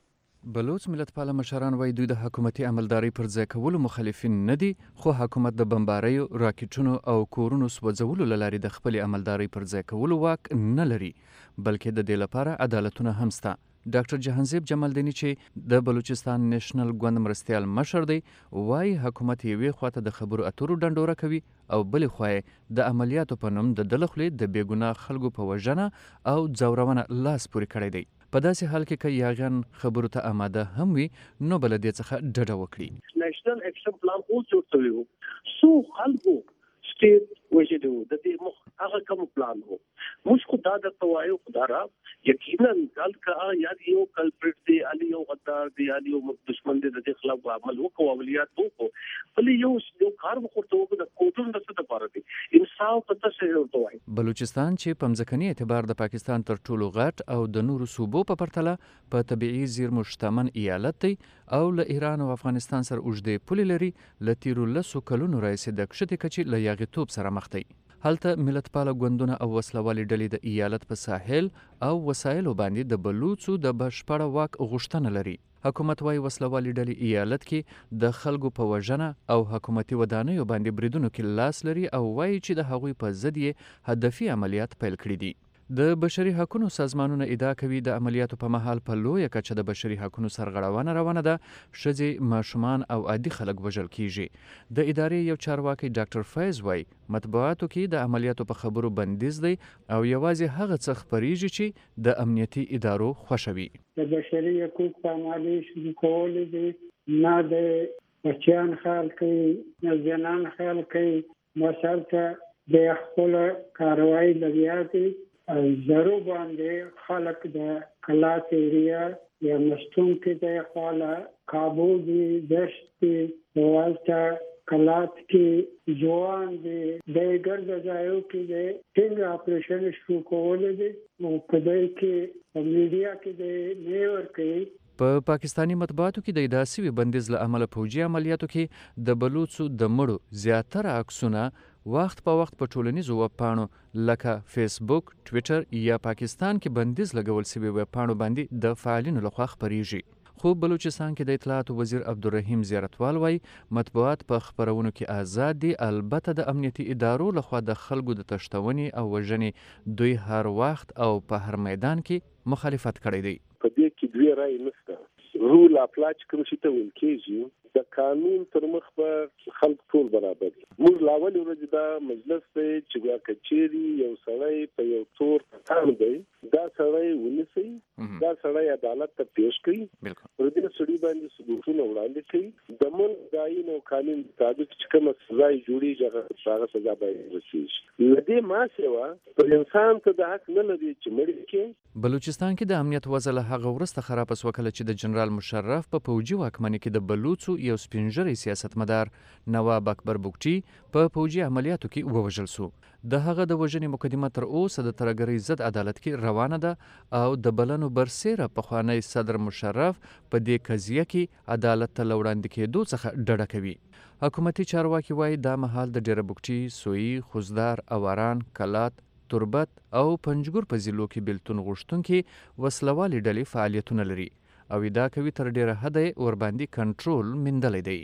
[SPEAKER 9] بلوچ ملت پاله مشران وایي دوی د حکومتي عملداري پر ځای کولو مخالفین نه دي، خو حکومت د بمباریو، راکټونو او کورونو سوځولو له لارې د خپلې عملداري پر ځای کولو واک نه لري، بلکې د دې لپاره عدالتونه هم شته. ډاکټر جهانزیب جمالدیني چې د بلوچستان نیشنل ګوند مرستیال مشر دی وایي حکومت یوې خواته د خبرو اترو ډنډوره کوي او بلې خوا یې د عملیاتو په نوم د ده له خولې د بېګناه خلکو په وژنه او ځورونه لاس پورې کړی دی. په داسې حال کې که یاغیان خبرو ته آماده هم وي نو به له دې څخه ډډه وکړي.
[SPEAKER 11] نیشنل اکشن پلان اوس جوړ شوی و، څو خلکو سټیټ وجه دی د دې مخ هغه کوم پلان وو. موږ خو دا درته وایو خدا را یقینا کال کا یا یو کلپریټ دی علي یو غدار دی علي یو دشمن دی د دې خلاف عمل وکړو، عملیات وکړو، بلې یو یو کار وکړو د کوټونو د څه لپاره دی انصاف پته څه ورته وایي.
[SPEAKER 9] بلوچستان چې په ځمکني اعتبار د پاکستان تر ټولو غټ او د نورو صوبو په پرتله په طبیعي زیرمو شتمن ایالت دی او له ایران او افغانستان سره اوږدې پولې لري، له تیرو لسو کلونو راهیسې د کښتې کچې له یاغیتوب سره مخ دی. هلته ملت پاله ګوندونه او وسلوالې ډلې د ایالت په ساحل او وسایلو باندې د بلوڅو د بشپړه واک غوښتنه لري. حکومت وايي وسلوالې ډلې ایالت کې د خلکو په وژنه او حکومتي ودانیو باندې بریدونو کې لاس لري او وايي چې د هغوی په ضد یې هدفي عملیات پیل کړي دي. د بشري حقوقو سازمانونه ادعا کوي د عملیاتو په مهال په لویه کچه د بشري حقوقو سرغړونه روانه ده، ښځې، ماشومان او عادي خلک وژل کیږي. د ادارې یو چارواکي ډاکټر فیض وايي مطبوعاتو کې د عملیاتو په خبرو بندیز دی او یوازې هغه څه خپریږي چې د امنیتي ادارو خوښوي.
[SPEAKER 12] د بشري حقوقو پامالي شروع کول دي، نه د بچیان خیال کوي، نه زنان خیال کوي، مثلا د خپل کاروایی لګیا دي زرو باندې خلق د کلات ایریا یا مستون کې د خاله کابو دی دشت دی والتا کلات کې جوان دی د ګرځ ځایو کې د ټینګ اپریشن شروع کول دي او په دې کې میډیا کې د نیور کوي.
[SPEAKER 9] په پاکستانی مطبوعاتو کې د ادعا شوي بندیز له امله پوجي عملیاتو کې د بلوڅو د مړو زیاتره عکسونه وخت په وخت په ټولنیزو ویبپاڼو لکه فیسبوک، ټویټر یا پاکستان کې بندیز لګول شوي ویبپاڼو باندې د فعالینو لخوا خپریږي. خو بلوچستان کې د اطلاعاتو وزیر عبدالرحیم زیارتوال وایي مطبوعات په خپرونو کې آزاد دي، البته د امنیتي ادارو لخوا د خلکو د تښتونې او وژنې دوی هر وخت او په هر میدان کې مخالفت کړی دی.
[SPEAKER 11] په دې کې دوی رائے نشته. رول اپلاچ کوم شي ته ویل کېږي د قانون تر مخ په خلک ټول برابر دي. موږ لاول ورځ دا مجلس دی چې وا کچېری یو سړی په یو تور تان دی دا سړی ونیسي دا سړی عدالت ته پیش کړي پر دې سړي باندې ثبوتونه وړاندې کړي د ملک د آئین او قانون مطابق چې کومه سزا یې جوړیږي هغه سزا باید ورسیږي له دې ما سیوا پر انسان ته د حق نه لري چې مړ کړي.
[SPEAKER 9] بلوچستان کې د امنیت وضع له هغه وروسته خراب وکړه چې د جنرال مشرف په پوجي واکمنۍ کې د بلوڅو یو سپینږیری سیاستمدار نواب اکبر بوګچي په پوجي عملیاتو کې ووژل شو. د هغه د وژنې مقدمه تر اوسه د ترګرۍ ضد عدالت کې روانه ده او د بلنو برسیره پخوانی صدر مشرف په دې قضیه کې عدالت ته وړاندې کېدو څخه ډډه کوي. حکومتي چارواکي وایي دا مهال د ډیره بوګچي، سویي، خوزدار، اواران، کلات، تربت او پنجګور په ضلعو کې بیلتون غوښتونکي وسلوالې ډلې فعالیتونه لري او ادعا کوي تر ډیره حده ورباندې کنټرول میندلی دی.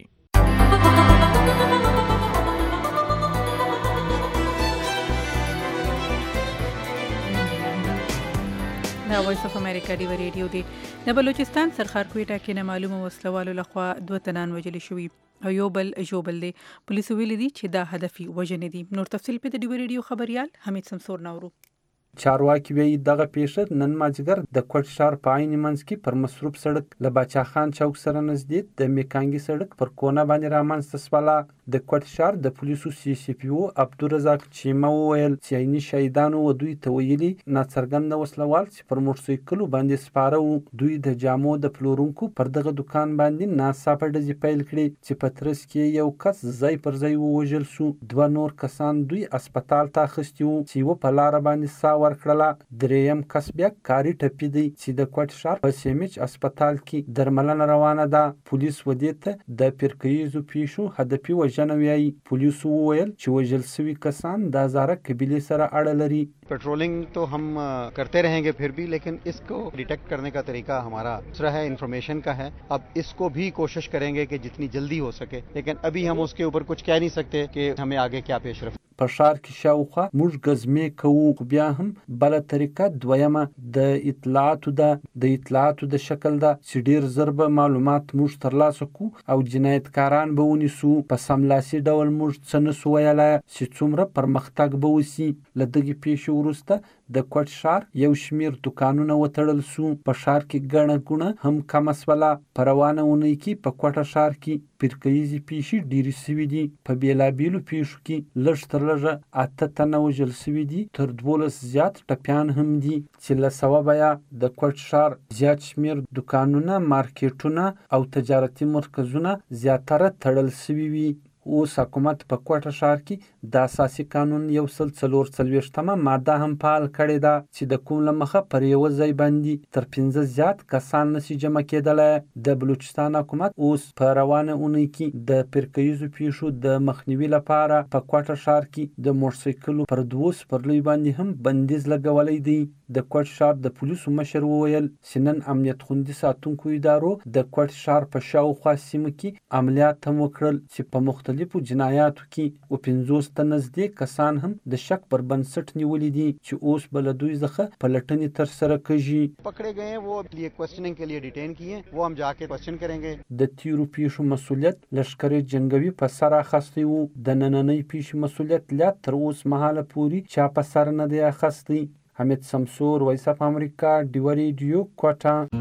[SPEAKER 2] دا وایس اف امریکا ډیو ریډیو دی. د بلوچستان سرخار کویټه کې نه معلومه وسلوالو لخوا دوه تنان وژل شوي او یو بل ژوبل دی. پولیسو ویلي دي چې دا هدفي وژنې دي. نور تفصیل په د ډیو ریډیو خبريال حمید سمسور نورو.
[SPEAKER 13] چارواکي وایي دغه پیښه نن مازدیګر د کوټ ښار په عین منځ کې پر مصروف سړک له باچا خان چوک سره نږدې د میکانګي سړک پر کونه باندې رامنځته شوله. د کوټ ښار د پولیسو سی سی پی او عبدالرزاق چیمه وویل چې عیني شهیدانو و دوی ته ویلي ناڅرګنده وسلوال چې پر موټرسایکلو باندې سپاره وو دوی د جامو د پلورونکو پر دغه دکان باندې ناڅاپه ډزې پیل کړې چې په ترڅ کې یو کس ځای پر ځای ووژل شو. دوه نور کسان دوی اسپتال ته اخیستي وو چې یوه په لاره باندې ساه ورکړله. دریم کس بیا کاري ټپي دی چې د کوټ ښار په سیمچ اسپتال کې درملنه روانه ده. پولیس ودې ته د فرقیزو پیښو هدفي وژنه وایي. پولیسو وویل چې وژل شوي کسان د هزاره قبیلې سره اړه لري.
[SPEAKER 14] Patrolling तो हम करते रहेंगे फिर भी, लेकिन इसको डिटेक्ट करने का तरीका हमारा दूसरा है, इन्फॉर्मेशन का है. अब इसको भी कोशिश करेंगे कि जितनी जल्दी हो सके, लेकिन अभी हम उसके ऊपर कुछ कह नहीं सकते कि हमें आगे क्या पेश रफ्त.
[SPEAKER 13] په ښار کې شاوخوا موږ ګزمې کوو خو بیا هم بله طریقه دویمه د اطلاعاتو ده د اطلاعاتو د شکل ده چې ډېر ژر به معلومات موږ ترلاسه کړو او جنایتکاران به ونیسو. په سملاسي ډول موږ څه نسو ویلی چې څومره پرمختګ به وسي. له دغې پیښې وروسته د کوټ ښار یو شمېر دوکانونه وتړل سو. په ښار کې ګڼه ګوڼه هم کمه سوله. په روانه اونۍ کې په کوټه ښار کې فرقیزې پیښې ډېرې سوي دي. په بېلابېلو پیښو کې لږ تر لږه اته تنه وژل سوي دي. تر دولس زیات ټپیان هم دي چې له سببه یې د کوټ ښار زیات شمېر دوکانونه، مارکیټونه او تجارتي مرکزونه زیاتره تړل سوي وي. اوس حکومت په کوټه ښار کې د اساسي قانون یو سل څلور څلوېښتمه ماده هم فعال کړې ده چې د کوم له مخه پر یوه ځای باندې تر پنځه زیات کسان نشي جمع کېدلی. د بلوچستان حکومت اوس په روانه اونۍ کې د فرقیزو پیښو د مخنیوي لپاره په کوټه ښار کې د موټرسایکلو پر دوو سپرلیو باندې هم بندیز لګولی دی. د کوټ ښار د پولیسو مشر وویل چې نن امنیت خوندي ساتونکو ادارو د کوټ ښار په شاوخوا سیمو کې عملیات هم وکړل چې په مختلفو جنایاتو کې و پنځوس ته نږدې کسان هم د شک پر بنسټ نیولي دي چې اوس به له دوی څخه پلټنې ترسره کېږي.
[SPEAKER 14] پکړے گئے وہ لیے کوېسچننګ کے لیے ډیټین کیے وہ هم جا کے کوېسچن کریں گے.
[SPEAKER 13] د تیرو پیښو مسولیت لشکري جنگوي په سر اخیستی وو. د نننۍ پیښې مسولیت لا تر اوس مهاله پورې چا په سر نه دی اخیستی. حمید سمسور، وایس اف امریکا، ډیو ریډیو کوټه.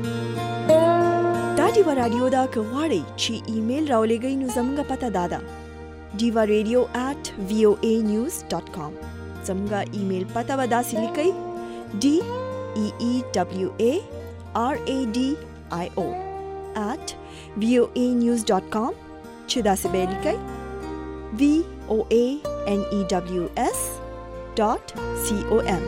[SPEAKER 1] دا ډیو رادیو دا که غواړئ چې ایمیل راولېږئ نو زموږ پته دا ده ډیو ریډیو ایٹ وی او ای نیوز ډاټ کام. زموږ ایمیل پته به داسې لیکئ ډي ای ای ډبلیو ای آر ای ډي آی او ایٹ وی او ای نیوز ډاټ کام چې داسې به یې لیکئ وی او ای این ای ډبلیو اس dot com.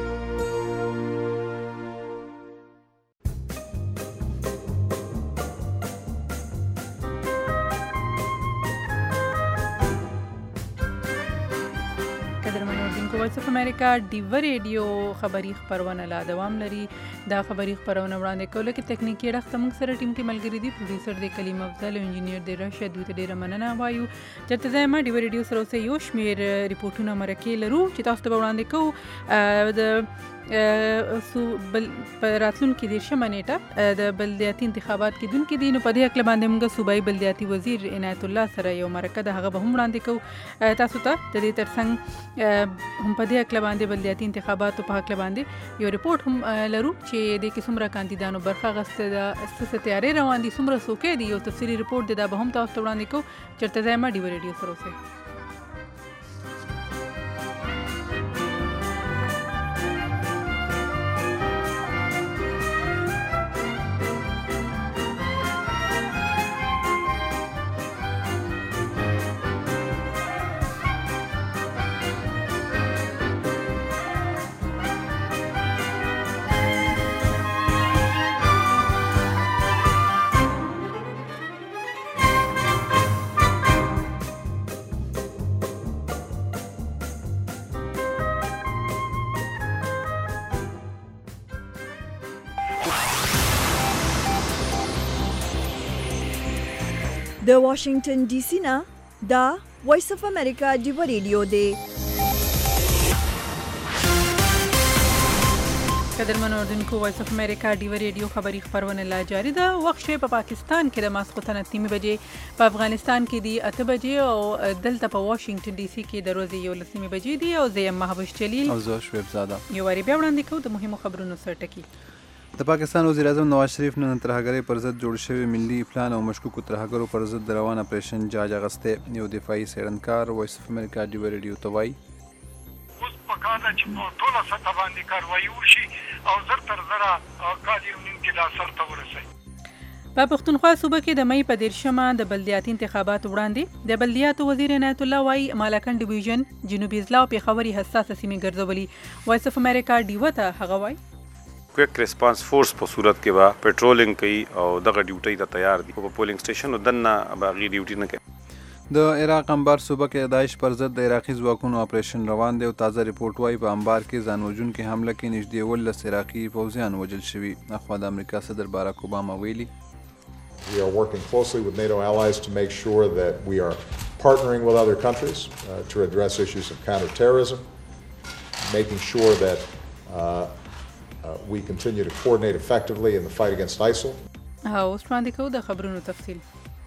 [SPEAKER 2] وایس اف امریکا ډیو ریډیو خبری خبرونه لا دوام لري. دا خبری خبرونه وړاندې کول کې تکنیکی اړخ موږ سره ټیم کې ملګری دي. پروډوسر دی کلیم افضل او انجینیر دی راشد. دوی ته ډیره مننه وایو. چېرته ځای ما ډیو ریډیو سره اوسه یو شمېر ریپورټونه مرکې لرو چې تاسو ته وړاندې کوو. د سو بل په راتلونکي دیرشمه نیټه د بلدیاتي انتخابات کېدونکي دي. نو په دې هکله باندې موږ صوبایي بلدیاتي وزیر عنایت الله سره یو مرکه ده هغه به هم وړاندې کوو تاسو ته. د دې ترڅنګ هم په دې هکله باندې بلدیاتي انتخاباتو په هکله باندې یو رپورټ هم لرو چې دې کې څومره کاندیدانو برخه اخیستې ده، څه څه تیارۍ روان دي، څومره څوکۍ دي. یو تفصیلي رپورټ دی دا به هم تاسو ته وړاندې کوو. چېرته ځای مه ډیوه ریډیو سره اوسئ.
[SPEAKER 1] د واشنگټن ډي سي نه دا وایس اف امریکا ډیو ریډیو دی.
[SPEAKER 2] قدرمن اوردونکو، وایس اف امریکا ډیو ریډیو خبری خبرونه لا جاری ده. وخت شی په پاکستان کې د ماسخوتن اتنی بجې، په افغانستان کې دی اته بجې او دلته په واشنگټن ډي سي کې د ورځې یو لسمه بجې دی. او زه یم محبوش جلیل
[SPEAKER 3] او زه شعیب زاده.
[SPEAKER 2] یو وری بیا وړاندې کوو د مهمو خبرونو سره ټکی.
[SPEAKER 3] د پاکستان وزیر اعظم نواز شریف نن ترهګرۍ پر ضد جوړ شوی ملي پلان او مشکوکو ترهګرو پر ضد د روان اپریشن جاج اغسته. یو دفاعي څېړنکار وایس اف امریکا ډیو ریډیو ته وایي
[SPEAKER 4] اوس پکار ده چې په ټوله سطح باندې کاروایي وشي او زر تر زره کال یو نیم کې دا سرته ورسوي.
[SPEAKER 2] په پښتونخوا صوبه کې د مې په دیرشمه د بلدیاتي انتخابات وړاندې د بلدیاتو وزیر عنایت الله وایي مالاکن ډیویژن، جنوبي اضلاع او پېښوري حساسه سیمې ګرځولي. وایس اف امریکا ډیو ته هغه وایي
[SPEAKER 5] کویک ریسپانس فورس په صورت کې با پټرولینګ کوي او دغه ډیوټي ته تیار دي. په پولینګ سټیشن ودنه باغي ډیوټي نه کوي.
[SPEAKER 3] د عراق انبار صوبه کې داعش پر ضد د عراقي ځواکونو اپریشن روان دی او تازه ریپورت وايي په انبار کې ځان وژونکې حمله کې نږدې ولس عراقي پوځیان وژل شوي. اخوا د امریکا صدر باراک اوباما ویلي
[SPEAKER 6] We are working closely with NATO allies to make sure that we are partnering with other countries uh, to address issues of counterterrorism, making sure that uh, uh, we continue to coordinate effectively in the fight against ISIL.
[SPEAKER 2] اوس وړاندې کوو د خبرونو تفصیل.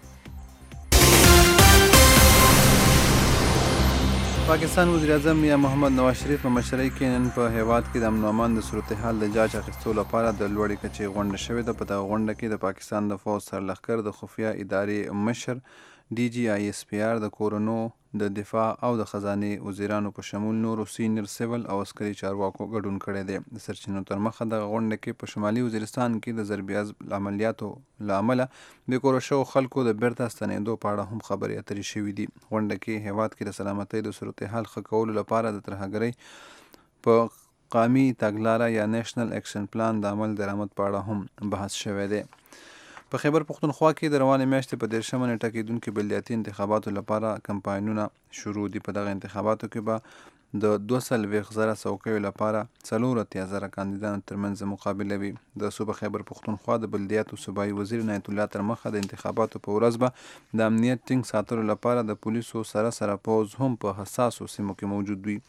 [SPEAKER 3] پاکستان وزیر اعظم میا محمد نواز شریف په مشرۍ کې نن په هیواد کې د امن و امان د صورتحال د جاج اخیستو لپاره د لوړې کچې غونډه شوې ده. په دغه غونډه کې د پاکستان د فوج سرلښکر د خفیه ادارې مشر ډي جي آی ایس پی آر د کورونو د دفاع او د خزانې وزیرانو په شمول نورو سینیر سیول او عسکري چارواکو ګډون کړی دی. د سرچینو تر مخه دغه غونډه کې په شمالي وزیرستان کې د ضربې عملیاتو له امله د کور شوو خلکو د بیرته ستنېدو په اړه هم خبرې اترې شوې دي. غونډه کې هیواد کې د سلامتۍ د صورتحال ښه کولو لپاره د ترهګرۍ په قامي تګلاره یا نیشنل اکشن پلان د عمل درآمد په اړه هم بحث شوی دی. په خیبر پښتونخوا کې د روانې میاشتې په دیرشمه نیټه کېدونکي بلدیاتي انتخاباتو لپاره کمپاینونه شروع دي. په دغه انتخاباتو کې به د دوه څلوېښت زره څوکیو لپاره څلور اتیا زره کاندیدانو ترمنځ مقابله وي. د صوبه خیبر پښتونخوا د بلدیاتو صوبایي وزیر عنایت الله تر مخه د انتخاباتو په ورځ به د امنیت ټینګ ساتلو لپاره د پولیسو سره سره پوځ هم په حساسو سیمو کې موجود وي.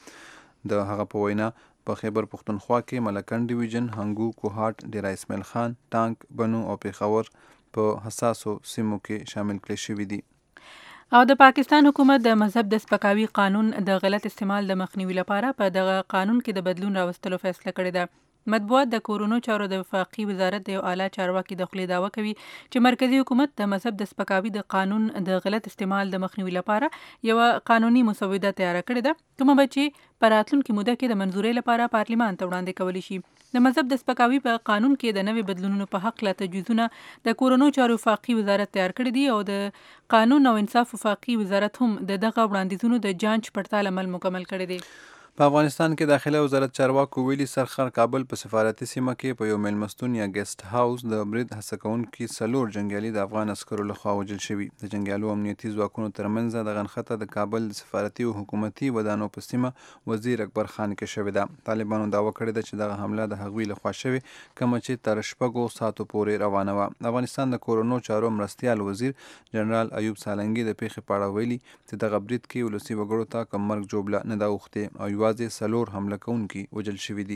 [SPEAKER 3] د هغه په وینا په خیبر پښتونخوا کې ملکن ډیویژن، هنګو، کوهاټ، ډیره اسماعیل خان، ټانک، بنو او پېښور په حساسو سیمو کې شامل کړي شوي دي.
[SPEAKER 2] او د پاکستان حکومت د مذهب د سپکاوي قانون د غلط استعمال د مخنیوي لپاره په دغه قانون کې د بدلون راوستلو فیصله کړې ده. مطبوعات د کورونو چارو د وفاقي وزارت د یو اعلی چارواکي د خولې دعوه کوي چې مرکزی حکومت د مذهب د سپکاوي د قانون د غلط استعمال د مخنیوي لپاره یو قانوني مسوده تیار کړې ده، کومه به چې په راتلونکي موده کې د منظورۍ لپاره پارلیمان ته وړاندې کولی شي. د مذهب د سپکاوي په قانون کې د نوې بدلونونو په حق لا تجویزونه د کورونو چارو وفاقي وزارت تیار کړی دي او د قانون او انصاف وفاقي وزارت هم د دغه وړاندیزونو د جانچ پړتال عمل مکمل کړی دی.
[SPEAKER 3] په افغانستان کې داخله وزارت چارواکو ویلي سرخر کابل په سفارتي سیمه کې په یو میلمستون یا ګیسټ هاوس د برید هڅه کوونکي څلور جنګیالي د افغان عسکرو لخوا وژل شوي. د جنګیالو امنیتي ځواکونو ترمنځ دغه نښته د کابل د سفارتي او حکومتي ودانو په سیمه وزیر اکبر خان کې شوې ده. طالبانو دعوه کړې ده چې دغه حمله د هغوی لخوا شوې کومه چې تر شپږو ساعتو پورې روانه وه. د افغانستان د کورونو چارو مرستیال وزیر جنرال ایوب سالنګي د پیښې په اړه ویلي چې دغه برید کې ولسي وګړو ته کم مرګ جوړه نه ده اوښتې او یوازې څلور حمله کوونکي وژل شوي دي.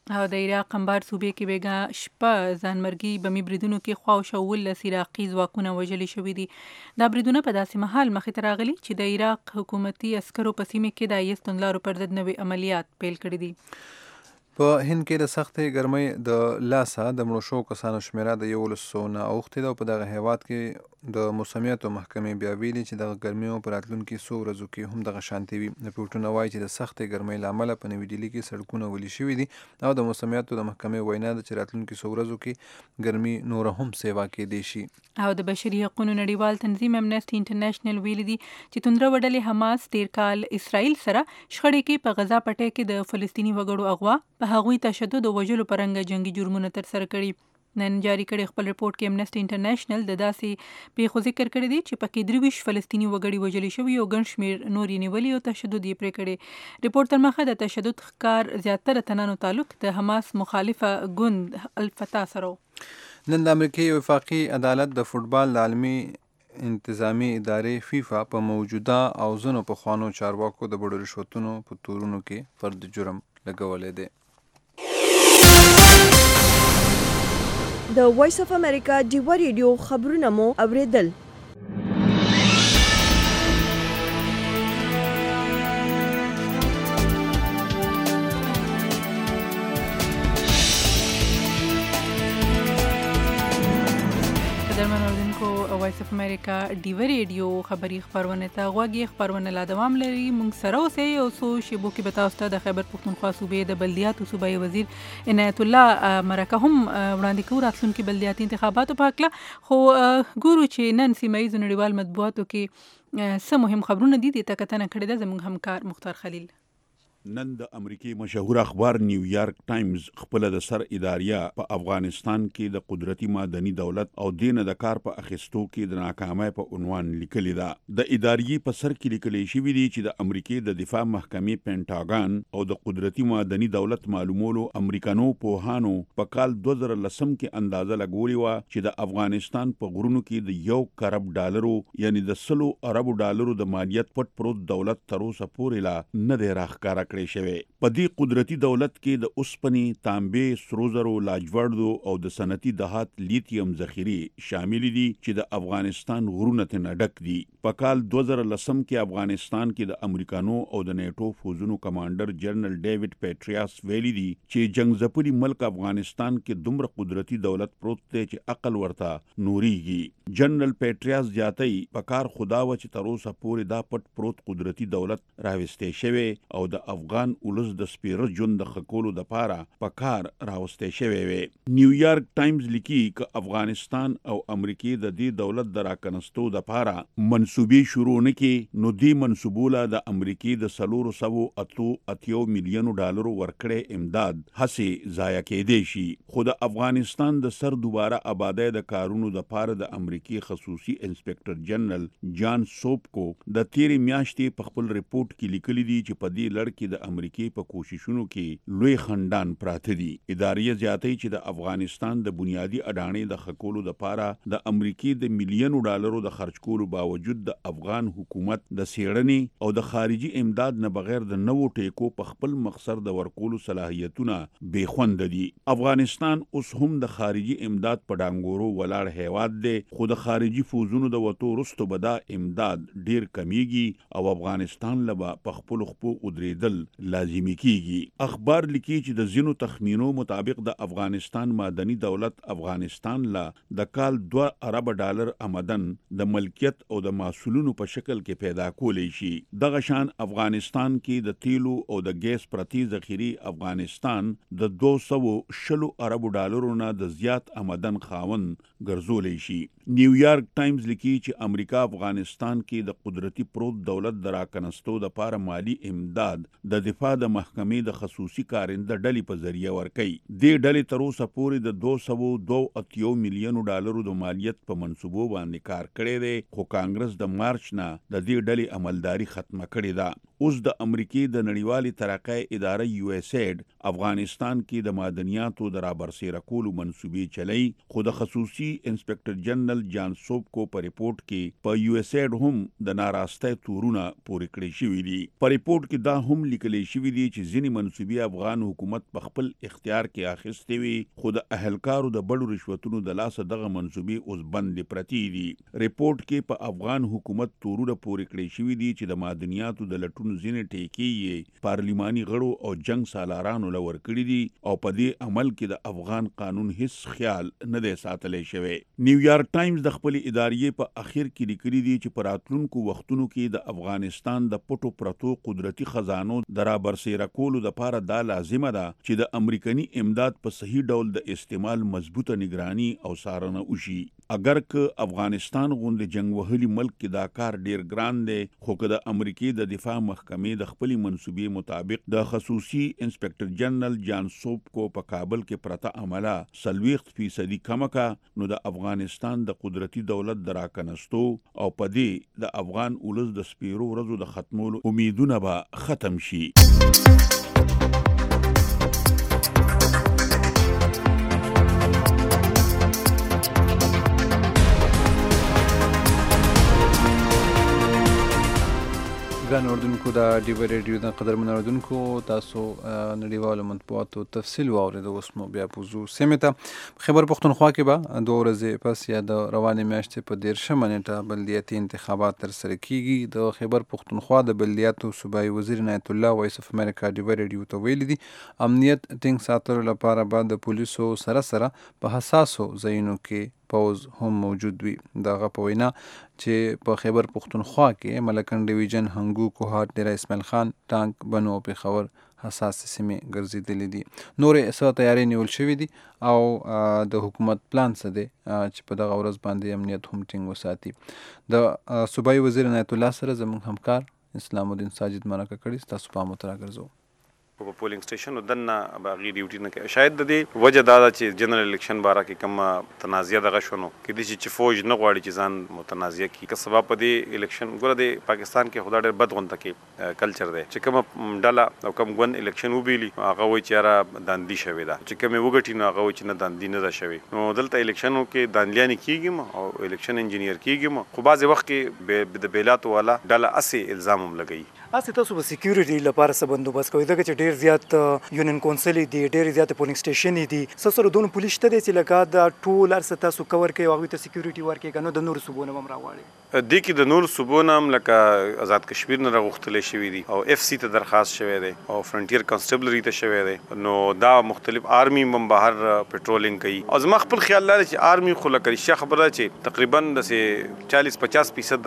[SPEAKER 2] او د عراق انبار صوبې کې بیګا شپه ځانمرګي بمي بریدونو کې خوا او شا ولس عراقي ځواکونه وژلي شوي دي. دا بریدونه په داسې مهال مخې ته راغلي چې د عراق حکومتي عسکرو په سیمه کې د ایس توندلارو پر ضد نوي عملیات پیل کړي دي.
[SPEAKER 3] په هند کې د سختې ګرمۍ د لاسه د مړو شوو کسانو شمیره د یولس سوو نه اوښتې ده او په دغه هیواد کې د موسمیاتو محکمې بیا ویلي چې دغه ګرمیو په راتلونکي څو ورځو کې هم دغه شانتې وي. رپورټونه وایي چې د سختې ګرمۍ له امله په نوي ډیلي کې سړکونه ولي شوي دي او د موسمیاتو د محکمې وینا ده چې راتلونکي څو ورځو کې ګرمي نوره هم سیوا کېدی شي.
[SPEAKER 2] او د بشري حقوقو نړیوال تنظیم امنسټي انټرنیشنل ویلي دي چې توندره وډلې حماس تیر کال اسرائیل سره شخړې کې په غزا پټۍ کې د فلسطیني وګړو اغوا په هغوی تشدد او وژلو په رنګه جنگي جرمونه ترسره کړي. نن جاری کړي خپل رپورت کې امنسټي انټرنیشنل د داسې پیښو ذکر کړی دی چې پکې درویش فلسطیني وګړي وژلي شوي او ګڼ شمېر نور یې نیولي او تشدد یې پرې کړی. رپورت تر مخه د تشدد ښکار زیاتره تنانو تعلق د حماس مخالفه ګوند الفتح سره.
[SPEAKER 3] نن د امریکای وفاقي عدالت د فوټبال د عالمي انتظامی ادارې فیفا په موجوده او ځینو پخوانو چارواکو د بډو رشوتونو په تورونو کې فرد جرم لګولی دی.
[SPEAKER 1] د وایس اف امریکا ډیوا ریډیو خبرونه مو اوریدل.
[SPEAKER 2] وایس اف امریکا ډیوا ریډیو خبری خبرونه ته غوږی خبرونه لا دوام لري. مونږ سره اوسئ او سو شیبو کې به تاسو ته د خیبر پختونخوا صوبې د بلدیاتو صوبایي وزیر عنایت الله مرکه هم وړاندې کوو راتلونکي بلدیاتي انتخاباتو په هکله. خو ګورو چې نن سیمه ییزو نړیوال مطبوعاتو کې څه مهم خبرونه دي د کتنه کړې ده زموږ همکار مختار خلیل.
[SPEAKER 15] نن د امریکای مشهور اخبار نیویارک ټایمز خپل د سر اداریه په افغانستان کې د قدرتي معدني دولت او دین د کار په اخیستو کې د ناکامۍ په عنوان لیکلي ده. د اداریې په سر کې لیکلي شوی دی چې د امریکای د دفاع محکمې پینټاګان او د قدرتي معدني دولت معلومولو امریکانو پوهانو په کال دوه زره لسم کې اندازه لګولې وه چې د افغانستان په غرونو کې د یو کرب ډالرو یعنی د سلو اربو ډالرو د مالیت پټ پروت دولت تر اوسه پورې لا نه دی راښکاره کړی شوی. په دې قدرتي دولت کې د اوسپنې، تانبې، سرو زرو، لاجوردو او د صنعتي دهات لیتیم ذخیرې شامل دي چې د افغانستان غرونه ترې ډک دي. په کال دوه زره لسم کې افغانستان کې د امریکانو او د نیټو فوزونو کمانډر جنرال ډیوډ پیټریاس ویلي دي چې جنگ ځپلي ملک افغانستان کې دومره قدرتي دولت پروت دی چې عقل ورته نوريږي. جنرال پیټریاس زیاتوي په کار خدا و چې تر اوسه پورې دا پټ پروت قدرتي دولت راوستي شوی او د افغان ولس د سپیره ژوند د خکولو د پاره په کار راوستي شوی وي. نیویارک ټایمز لیکي چې افغانستان او امریکای د دې دولت د راکنستو د پاره منسوبې شروع نه کړي نو دې منسوبوله د امریکای د سلور سو اتو اتیو میلیونو ډالرو ورکړې امداد هڅه ضایع کېدې شي. خو د افغانستان د سر دوباره آبادی د کارونو د پاره د امریکای خصوصي انسپکټر جنرال جان سوپکو د تیرې میاشتې په خپل ریپورت کې لیکلي دي چې په دې لړ کې د امریکای په کوششونو کې لوی خندان پراته دي. ادارې زیاتوي چې د افغانستان د بنیادی اډانې د خکولو د پاره د امریکای د میلیونو ډالرو د خرج کولو باوجود د افغان حکومت د سیړنې او د خارجي امداد نه بغیر د نوو ټیکو په خپل مقصد د ورکولو صلاحیتونه بې خوند دي. افغانستان اوس هم د خارجي امداد په ډانګورو ولاړ هیواد دی خو د خارجي فوزونو د وټو رستو به دا امداد ډیر کمیږي او افغانستان لبا په خپل خپل ودریدل لازمي کیږي. اخبار لیکي چې د زینو تخمینو مطابق د افغانستان معدني دولت افغانستان لا د کال دوه ارب ډالر آمدن د ملکیت او د محصولونو په شکل کې پیدا کولای شي. دغه شان افغانستان کې د تیلو او د ګیس پرتی ذخیره افغانستان د دوه سوه شلو ارب ډالرو نه د زیات آمدن خاون ګرځولای شي. نیویارک ټایمز لیکي چې امریکا افغانستان کې د قدرتي پروت دولت د راکنستو د پاره مالی امداد د دفاع د محکمې د خصوصي کارنده ډلې په ذریعہ ورکوي. دې ډلې تر اوسه پورې د دوه سوه دوه اتیا میلیونو ډالرو د مالیت په منصوبو باندې کار کړی دی خو کانګرس د مارچ نه د دې ډلې عملداري ختمه کړې ده. اوس د امریکای د نړیوالې ترقۍ اداره یو اس ایډ افغانستان کې د معدنیاتو د رابرسېره کولو منصوبې چلی، خو د خصوصي انسپکټر جنرال جان سوبکو په ریپورت کې په یو اس ایډ هم د ناراستۍ تورونه پورې کړی شوي دي. په ریپورت کې دا هم لیکلی شوي دي چې ځینې منصوبې افغان حکومت په خپل اختیار کې اخیستې وي، خو د اهلکارو د بډو رشوتونو د لاسه دغه منصوبې اوس بندې پرتې دي. ریپورت کې په افغان حکومت تورونه پورې کړی شوي دي چې د معدنیاتو د لټون ځینې ټیکې یې پارلیماني غړو او جنگ سالارانو له ورکړي دي او په دې عمل کې د افغان قانون هیڅ خیال نه دی ساتلی شوی. نیویارک ټایمز د خپل ادارې په اخر کې لیکلي دي چې په راتلونکو وختونو کې د افغانستان د پټو پرتو قدرتي خزانو د رابرسېره کولو دپاره دا لازمه ده چې د امریکني امداد په صحیح ډول د استعمال مضبوطه نگرانی او څارنه وشي. اگر که افغانستان غوندې جنگ وهلي ملک کې دا کار ډیر ګران دی، خو که د امریکې د دفاع محکمې د خپلې منصوبې مطابق د خصوصي انسپکټر جنرال جان سوبکو په کابل کې پرته عمله څلوېښت فیصدي کمه کا، نو د افغانستان د قدرتي دولت د راکنستو او په دې د افغان ولس د سپیرو ورځو د ختمولو امیدونه به ختم شي.
[SPEAKER 3] ګران اردوونکو د ډیو ریډیو د قدرمن اردوونکو تاسو نړیوالو مطبوعاتو تفصیل واورید. اوس مو بیا پوزو سیمه ته خیبر پختونخوا کې به دوه ورځې پس یا د روانې میاشتې په دیرشمه نیټه بلدیاتي انتخابات ترسره کیږي. د خیبر پختونخوا د بلدیاتو صوبایي وزیر عنایت الله وایس اف امریکا ډیو ریډیو ته ویلي دي امنیت ټینګ ساتلو لپاره به د پولیسو سره سره په حساسو ځایونو کې پوز هم موجود وي. دغه په وینا چې په خیبر پختونخوا کې ملکن ډیویژن، هنګو، کوهات، ډیره اسماعیل خان، ټانک، بنو او پېښور حساس سیمې ګرځېدلې دي. نورې څه تیاری نیول شوي دي او د حکومت پلان څه دی چې په دغه ورځ باندې امنیت هم ټینګ وساتي. د صوبایي وزیر عنایت الله سره زموږ همکار اسلام الدین ساجد مرکه کړې، تاسو پام ورته راګرځوو.
[SPEAKER 5] په پولینګ سټیشن دنه باغی ډیوټي نه کوي. شاید د دې وجه دا ده چې جنرال الیکشن باره کې کوم تنازعه دغه شونو کې دي چې فوج نه غواړي چې ځان متنازعه کړي. که سبب په دې الیکشن ګوره د پاکستان کې خدا ډېر بد غونډه کې کلچر دی چې کوم ډله او کوم ګوند الیکشن وبیلي هغه وایي چې یاره داندي شوې ده، چې کومې وګټي نو هغه وایي چې نه داندي نه ده شوې. نو دلته الیکشنو کې داندلیانې کېږي او الیکشن انجینیر کېږي، خو بعضې وخت کې د بیلاتو والا ډله اسې الزام هم لګوي.
[SPEAKER 16] اسې تاسو به سکیورټي لپاره څه بندوبست کوئ؟ ځکه چې ډېر زیات یونین کونسل دي، ډېر زیات پولینګ سټیشن دي، سره دونه پولیس ته دی چې لکه دا ټول هر څه تاسو کور کوي او هغوی ته سکیورټي ورکوي، که نو د نورو صوبو نه به هم راغواړي؟
[SPEAKER 5] دې کې د نورو صوبو نه هم لکه آزاد کشمیر نه راغوښتلی شوي دي او اف سی ته درخواست شوی دی او فرنټیر کانسټیبلري ته شوی دی. نو دا مختلف آرمي هم بهر پټرولینګ کوي او زما خپل خیال دا دی چې آرمي خو لکه رښتیا خبره ده چې تقریبا داسې چالیس پچاس فیصد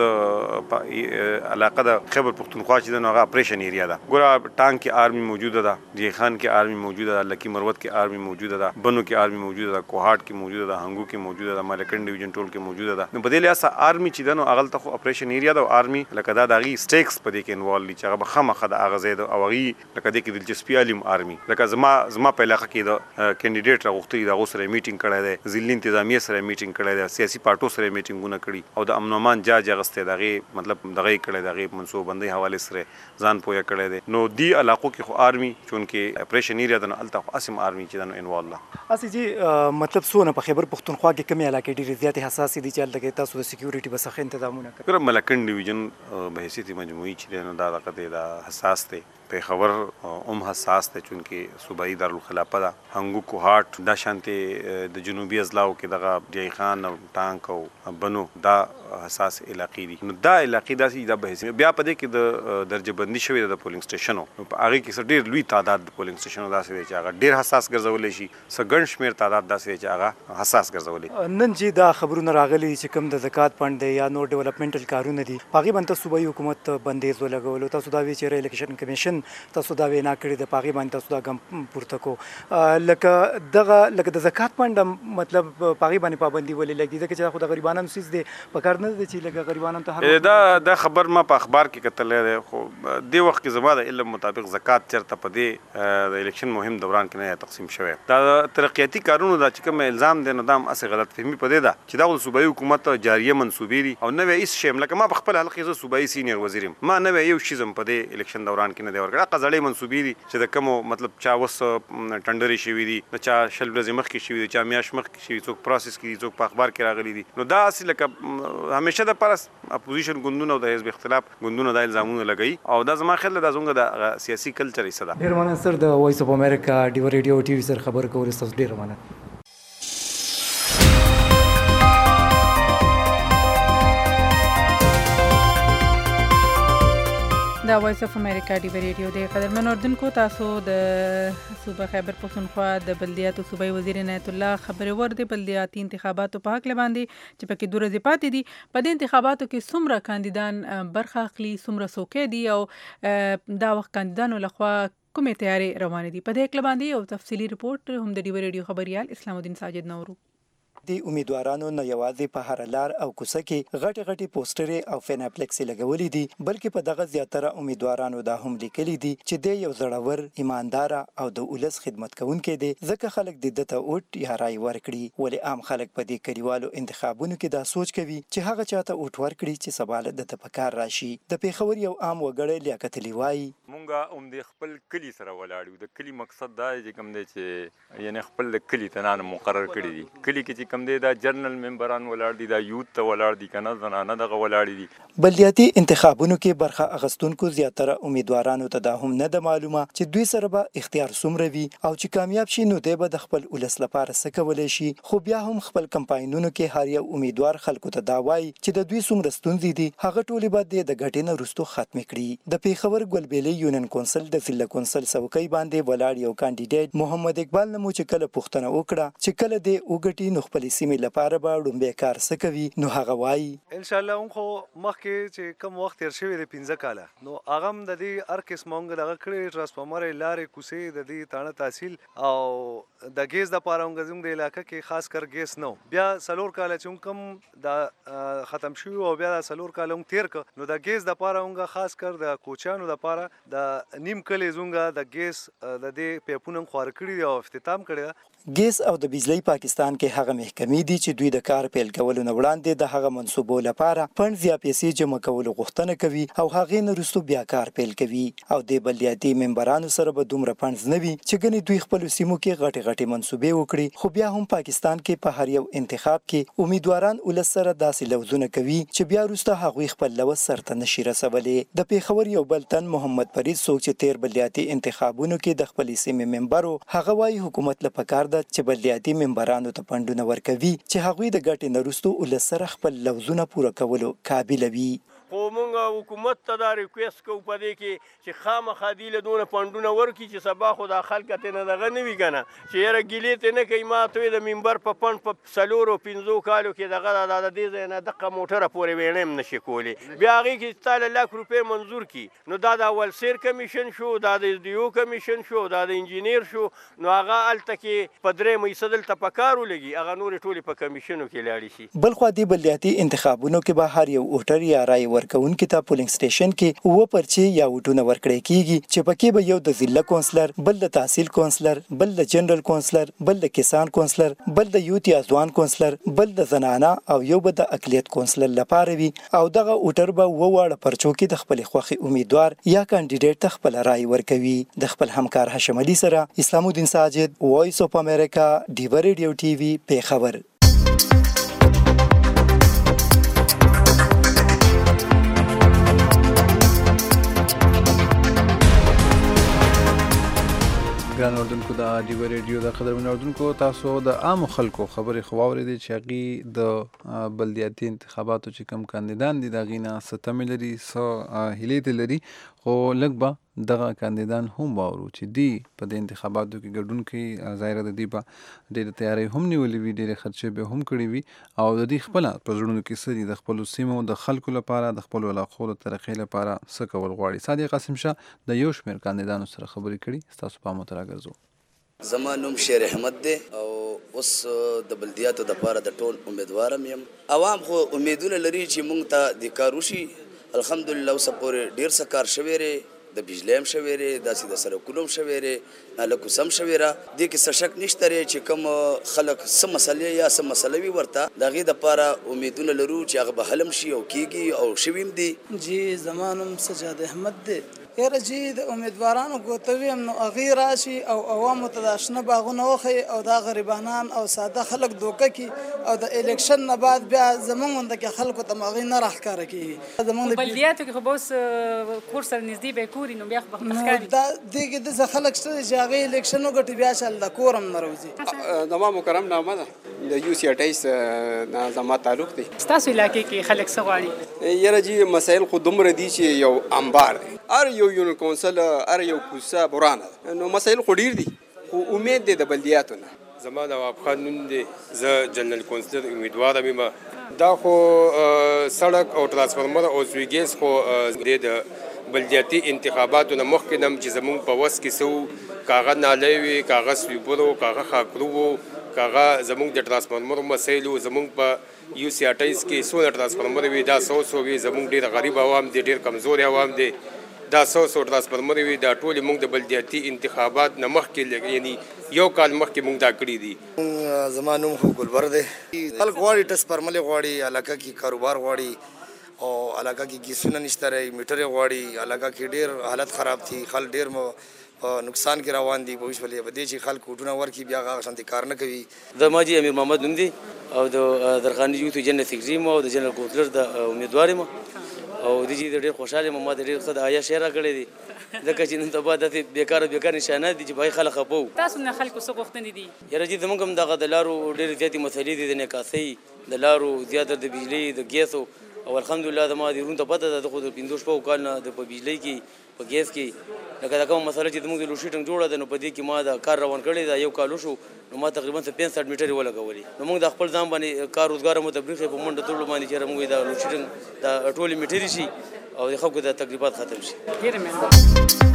[SPEAKER 5] علاقه د خیبر پختونخوا چې ده نو هغه اپریشن ایریا ده. ګوره ټانک کې آرمي موجوده ده، جیخان کې آرمي موجوده ده، لکی مروت کې آرمي موجوده ده، بنو کې آرمي موجوده ده، کوهاټ کې موجوده ده، هنګو کې موجوده ده، ملکن ډیویژن ټول کې موجوده ده. نو په دې لحاظ آرمي چې ده نو هغه ته خو اپریشن ایریا ده او آرمي لکه دا د هغې سټیکس په دې کې انوالو دي چې هغه به خامخا د هغه ځای ده او هغې لکه دې کې دلچسپي علي هم آرمي. لکه زما زما په علاقه کې د کینډیډیټ راغوښتي د هغو سره یې میټینګ کړی دی، ضلعي انتظامیې سره یې میټینګ کړی دی، سیاسي پارټو سره یې میټینګونه کړي او د امن امان جاج اخیستی د هغې مطلب دغه یې کړی د هغې منصوبه‌بندۍ حوالې سره ځان پویه کړی دی. نو دې علاقو کې خو آرمي چونکې اپریشن ایریا ده نو هلته خو هسې هم آرمي چې ده نو انوالو ده.
[SPEAKER 16] اسې جی مطلب څونه په خیبر پختونخوا کې کومې علاقې ډېرې زیاتې حساسې دي چې هلته کې تاسو د سکیورټي به سخت انتظامونه کوئ؟
[SPEAKER 5] ګوره ملکن ډیویژن په حیثیت مجموعي چې دی نو دا دغه دی دا حساس دی. پیښور هم حساس دی چونکې صوبایي دارالخلافه ده. هنګو کوهاټ دا شانتې د جنوبي اضلاعو کې دغه ډیای خان او ټانک او بنو دا حساس علاقې دي. نو دا علاقې داسې دا به حیثیت بیا په دې کې د درجه بندي شوې ده د پولینګ سټیشنو. نو په هغې کې څه ډېر لوی تعداد د پولینګ سټیشنو داسې دی چې هغه ډېر حساس ګرځولی شي، څه ګڼ شمېر تعداد داسې دی چې هغه حساس ګرځولی.
[SPEAKER 16] نن چې دا خبرونه راغلي چې کوم د زکات فنډ دی یا نور ډیولپمنټل کارونه دي په هغې باندې صوبایي حکومت بندیز ولګولو، تاسو دا وایي چې الیکشن کمیشن تاسو دا وینا کړې د پاغي باندې تاسو دا ګم پورته کو لکه دغه لکه د زکات باندې مطلب پاغي باندې پابندي ولې لګي ځکه چې خو د غریبانو سیس دی په کار نه دی چې لکه غریبانو ته هر
[SPEAKER 5] دا دا خبر ما په اخبار کې کتل دی خو د وخت کې زما د علم مطابق زکات چرته په دې د الیکشن مهم دوران کې نه تقسیم شوی دا ترقیاتی کارونو دا چې کوم الزام دی نو دا اسه غلط فهمي پدې ده چې دا د صوبایي حکومت جاریه منسوبې دي او نوې هیڅ شی لکه ما په خپل حلقه زه صوبایي سینیئر وزیر ما نوې یو شی زم په دې الیکشن دوران کې نه دی ورکړه قزړې منسوبې دي چې د کوم مطلب چا وس ټندري شوی دي نو چا شل ورځې مخکې شوی دي چا میاش مخکې شوی څوک پروسس کې څوک په اخبار کې راغلي دي نو دا اصل لکه همیشه د پرس اپوزیشن ګوندونو د حزب اختلاف ګوندونو د الزامونو لګي او دا زما خیال دا زموږ د سیاسي کلچر یې صدا
[SPEAKER 16] ډیر مننه سر د وایس اف امریکا ډیو ریډیو ټي وي سر خبر کول تاسو ډیر مننه
[SPEAKER 2] دا وایس اف امریکا ډیو ریډیو د قدرمن اردوونکو تاسو د صوبه خیبر پښتونخوا د بلدیاتو صوبایي وزیر عنایت الله خبرې ور دي بلدیاتي انتخاباتو په حق باندې چې پکې دوه ورځې پاتې دي په دې انتخاباتو کې څومره کاندیدان برخه اخلي څومره څوکۍ دي او دا وخت کاندیدانو لخوا کومې تیاری روانې دي په دې حق باندې یو تفصیلي رپورټ هم د ډیو ریډیو خبريال اسلام الدین ساجد نورو
[SPEAKER 16] د امیدوارانو نه یوازې په هر لار او کوڅه کې غټي غټي پوسټرې او فیناپلیکس لګولې دي بلکې په دغه زیاتره امیدوارانو دا هم لیکلي دي چې د یو زړور ایماندار او د ولس خدمت کوونکي دي ځکه خلک د دته اوټ یا رای ورکړي ولې عام خلک په دې کلیوالو انتخابونو کې دا سوچ کوي چې هغه چاته اوټ ورکړي چې سباله د تفکر راشي د پیښور یو عام وګړی لیاقت علي وایي
[SPEAKER 17] مونږه هم د خپل کلی سره ولاړو د کلی مقصد دا چې کوم دی چې یعنی خپل د کلی تنان مقرر کړی دي کلی کې کم دی دا جنرال ممبران ولاړ دي دا یوت ته ولاړ دي کنه زنانه دغه ولاړ دي
[SPEAKER 16] بلدیاتي انتخابونو کې برخه اخستونکو زیاتره امیدوارانو ته دا هم نه د معلومه چې دوی سره به اختیار څومره وي او چې کامیاب شي نو دوی به د خپل ولس لپاره څه کولی شي خو بیا هم خپل کمپاینونو کې هر یو امیدوار خلکو ته دا وایي چې د دوی څومره ستونزې دي هغه ټولې به د ګټې نه وروستو ختمې کړي د پیښور ګلبیلي یونین کونسل د ضلع کونسل څوکۍ باندې ولاړ یو کاندیدټ محمد اقبال نمو چې کله پوښتنه وکړه چې کله د وګټي نو خپل سیمې لپاره به ډومبه کار څه کوي نو هغه وایي
[SPEAKER 18] ان شاء الله خو مخکې چې کوم وخت تیر شوی د پنځه کاله نو هغه هم د دې هر قسم مونږ دغه کړی ترانسفارمر لارې کوڅې د دې تانه تحصیل او د ګیس د پاره موږ زموږ د علاقې کې خاص کر ګیس نو بیا سلور کاله چې کوم د ختم شو او بیا سلور کاله تیر ک نو د ګیس د پاره موږ خاص کر د کوچانو د پاره د نیم کلی زونګه د ګیس د دې پیپونو خور کړی او اختتام کړی
[SPEAKER 16] ګیس او د بجلی پاکستان کې هغه محکمې دي چې دوی د کار پیل کولو نه وړاندې د هغه منصوبو لپاره فند یا پیسې جمع کولو غوښتنه کوي او هغه نه وروسته بیا کار پیل کوي او د بلدیاتي ممبرانو سره به دومره فند نه وي چې ګنې دوی خپل سیمو کې غټي غټي منصوبې وکړي خو بیا هم پاکستان کې په هر یو انتخاب کې امیدواران ولس سره داسې لوزونه کوي چې بیا وروسته هغوی خپل لوز سرته نشي رسولی د پیښور یو بل تن محمد فرید څوک چې تیر بلدیاتي انتخابونو کې د خپل سیمې ممبرو هغه وايي حکومت له پکار ده چې بلدیاتي ممبرانو ته فندونه ورکوي چې هغوی د ګټې نه وروسته ولس سره خپل لوزونه پوره کولو قابل وي
[SPEAKER 19] خو مونږ حکومت ته دا ریکویست کوو په دې کې چې خامخا دوی له دونه فنډونه ورکړي چې سبا خو دا خلک ته نه دغه نه وي که نه چې یاره ګیلې ته نه کوي ما ته د ممبر په فنډ په څلورو پنځو کالو کې دغه د دې ځای نه دقه موټره پورې ویڼه هم نشي کولی بیا هغې کې تا له لاک روپۍ منظور کړي نو دا د اول سیر کمیشن شو دا د دیو کمیشن شو دا د انجینیر شو نو هغه هلته کې په درې میسه دلته په کار ولګي هغه نورې ټولې په کمیشنو کې لاړې شي
[SPEAKER 16] بل خوا دې بلدیاتي انتخابونو کې به هر یو ووټر یا رای ورکوونکي ته پولینګ سټیشن کې اووه پرچې یا ووټونه ورکړی کیږي چې پکې به یو د ضلع کونسلر بل د تحصیل کونسلر بل د جنرال کونسلر بل د کسان کونسلر بل د یوت یا ځوان کونسلر بل د زنانه او یو به د اقلیت کونسلر لپاره وي او دغه ووټر به اووه واړه پرچو کې د خپل خوښې امیدوار یا کاندیدټ ته خپل رای ورکوي د خپل همکار هاشم علي سره اسلام الدین ساجد وایس اف امریکا ډیو ریډیو ټي وي پیښور
[SPEAKER 3] ګران اردوونکو د ډیو ریډیو د قدرمن اردوونکو تاسو د عام خلکو خبرې خو واورېدې چې هغې د بلدیاتي انتخاباتو چې کوم کاندیدان دي د هغې نه څه تمې لري څه هیلې ترې لري خو لږ به دغه کاندیدان هم واورو چې دی په دې انتخاباتو کې ګډون کوي. ظاهره د دې به ډېرې تیاری هم نیولې وي، ډېرې خرچې به هم کړې وي او د دې خپله په زړونو کې څه دي، د خپلو سیمو د خلکو لپاره، د خپلو علاقو د ترقۍ لپاره څه کول غواړي. صادق قاسم شاه د یو شمېر کاندیدانو سره خبرې کړي، ستاسو پام ته راګرځو.
[SPEAKER 20] زما نوم شیر احمد دی او اوس د بلدیاتو دپاره د ټول امیدوارم یم. عوام خو امیدونه لري چې موږ ته د کار وشي. الحمدلله اوسه پورې ډېر څه کار شوی دی، د بجلی هم شوی دی، داسې د سړکونو هم شوی دی، ناله کوڅه هم شوې ده. دې کې څه شک نشته دی چې کوم خلک څه مسلې یا څه مسله وي ورته د هغې دپاره امیدونه لرو چې هغه به حل هم شي او کېږي او شوي هم دي.
[SPEAKER 21] جی زما نوم سجاد احمد دی. یاره جی د امیدوارانو ګوتوي یم نو هغې راشي او عوامو ته دا شنه باغونه وښیي او دا غریبانان او ساده خلک دوکه کړي او د الیکشن نه بعد بیا زموږ غونده کې خلکو ته هغې نه راښکاره کېږي.
[SPEAKER 22] په بلدیاتو کې خو به اوس کور سره نږدې به یې کور وي نو بیا خو به ښکاري.
[SPEAKER 21] دا دې کې داسې خلک شته چې هغې الیکشن وګټي بیا شل د کور هم نه راوځي.
[SPEAKER 23] زما مکرم نامه ده، د یو سی اټیس نه زما تعلق دی.
[SPEAKER 22] ستاسو علاقې کې خلک څه غواړي؟
[SPEAKER 23] یاره جی مسایل خو دومره دي چې یو انبار دی، هر یو یونین کونسل هر یو کوڅه بورانه ده، نو مسایل خو ډېر دي خو امید دی د بلدیاتو نه.
[SPEAKER 24] زما نواب خان نوم دی، زه جنرال کونسلر امیدوارم یم. دا خو سړک او ترانسفارمر او سویګیس خو د بلدیاتي انتخاباتو نه مخکې نم چې زمونږ په وس کې څه کاغه نالی وي، کاغه سویپر و، کاغه خاکرو و، کاغه زمونږ د ترانسفارمر مسایل و. زمونږ په یو سی اټیس کې څونه ترانسفارمر وي دا سو سو وي. زمونږ ډېر غریب عوام دي، ډېر کمزوري عوام دي، دا سو سو ترانسفارمر وي. دا ټولې موږ د بلدیاتي انتخابات نه مخکې یعنی یو کال مخکې موږ دا کړي دي.
[SPEAKER 20] زما نوم خو ګلبر دی. خلک غواړي ټرانسفارمر غواړي، علاقه کې کاروبار غواړي او علاقه کې ګیسونه نشته رہی، میټرې غواړي. علاقه کې ډېر حالت خراب دي، خلک ډېر په نقصان کې روان دي. په وشولې په دې چې خلک کوټونه ورکړي بیا هغه شانتي کار نه کوي.
[SPEAKER 25] زما جی امیر محمد نوم دی او د درخاني یوث جنرال سیکرټري یم او د جنرال کونسلر د امیدوار یم او د دې ډېر خوشاله یم. ما د ډېر ښه د آیا شعر راکړی دی ځکه چې نن سبا داسې بیکاره بیکاره نشانات دي چې باید خلک خفه وو.
[SPEAKER 22] تاسو نه خلکو څه غوښتنې دي؟
[SPEAKER 25] یاره جی زموږ هم دغه د لارو ډېرې زیاتې مسلې دي، د نکاسۍ د لارو، زیاتره د بجلۍ د ګیسو او الحمدلله زما د رون ته پته ده خو د پنځو شپږو کال نه د په بجلۍ کې په ګیس کې لکه دا کومه مسله چې زموږ د لوډ شیډینګ جوړه ده نو په دې کې ما دا کار روان کړی دا یو کال وشو نو ما تقریبا څه پنځه میټرې ولګولې. نو موږ د خپل ځان باندې کار روزګار مو تبلیغ په منډه تړلو باندې چې موږ دا لوډ شیډینګ دا ټولې میټرې شي او د خلکو د تقریبات ختم شي.
[SPEAKER 22] ډېره مننه.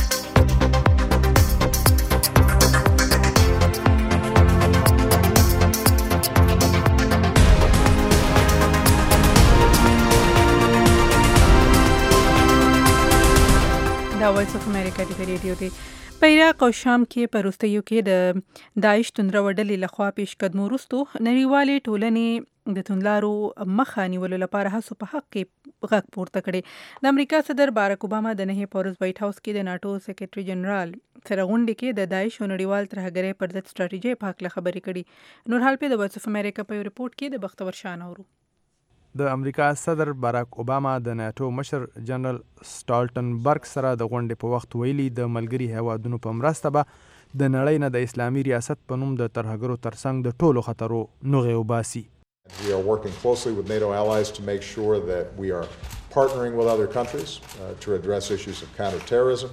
[SPEAKER 22] دا وایس اف امریکا دی ریډیو دی. په عراق او شام کې په وروستیو کې د داعش توندرو ډلې لخوا پیش قدمو وروستو نړیوالې ټولنې د توندلارو مخه نیولو لپاره هڅو په حق کې غږ پورته کړی. د امریکا صدر باراک اوباما د نهې په ورځ وایټ هاوس کې د ناټو سیکرټري جنرال سره غونډې کې د داعش او نړیوال ترهګرۍ پر ضد سټراټیژۍ په هکله خبرې کړي. نور حال په د وایس اف امریکا په یو ریپورټ کې د بختور شاه نورو.
[SPEAKER 26] د امریکا صدر باراک اوباما د ناتو مشر جنرال سټالټنبرګ سره د غونډې په وخت ویلي د ملګري هیوادونو په مرسته به د نړۍ نه د اسلامي ریاست په نوم د ترهګرو ترڅنګ د ټولو خطرو نوغې وباسي.
[SPEAKER 6] We are working closely with NATO allies to make sure that we are partnering with other countries uh, to address issues of counterterrorism.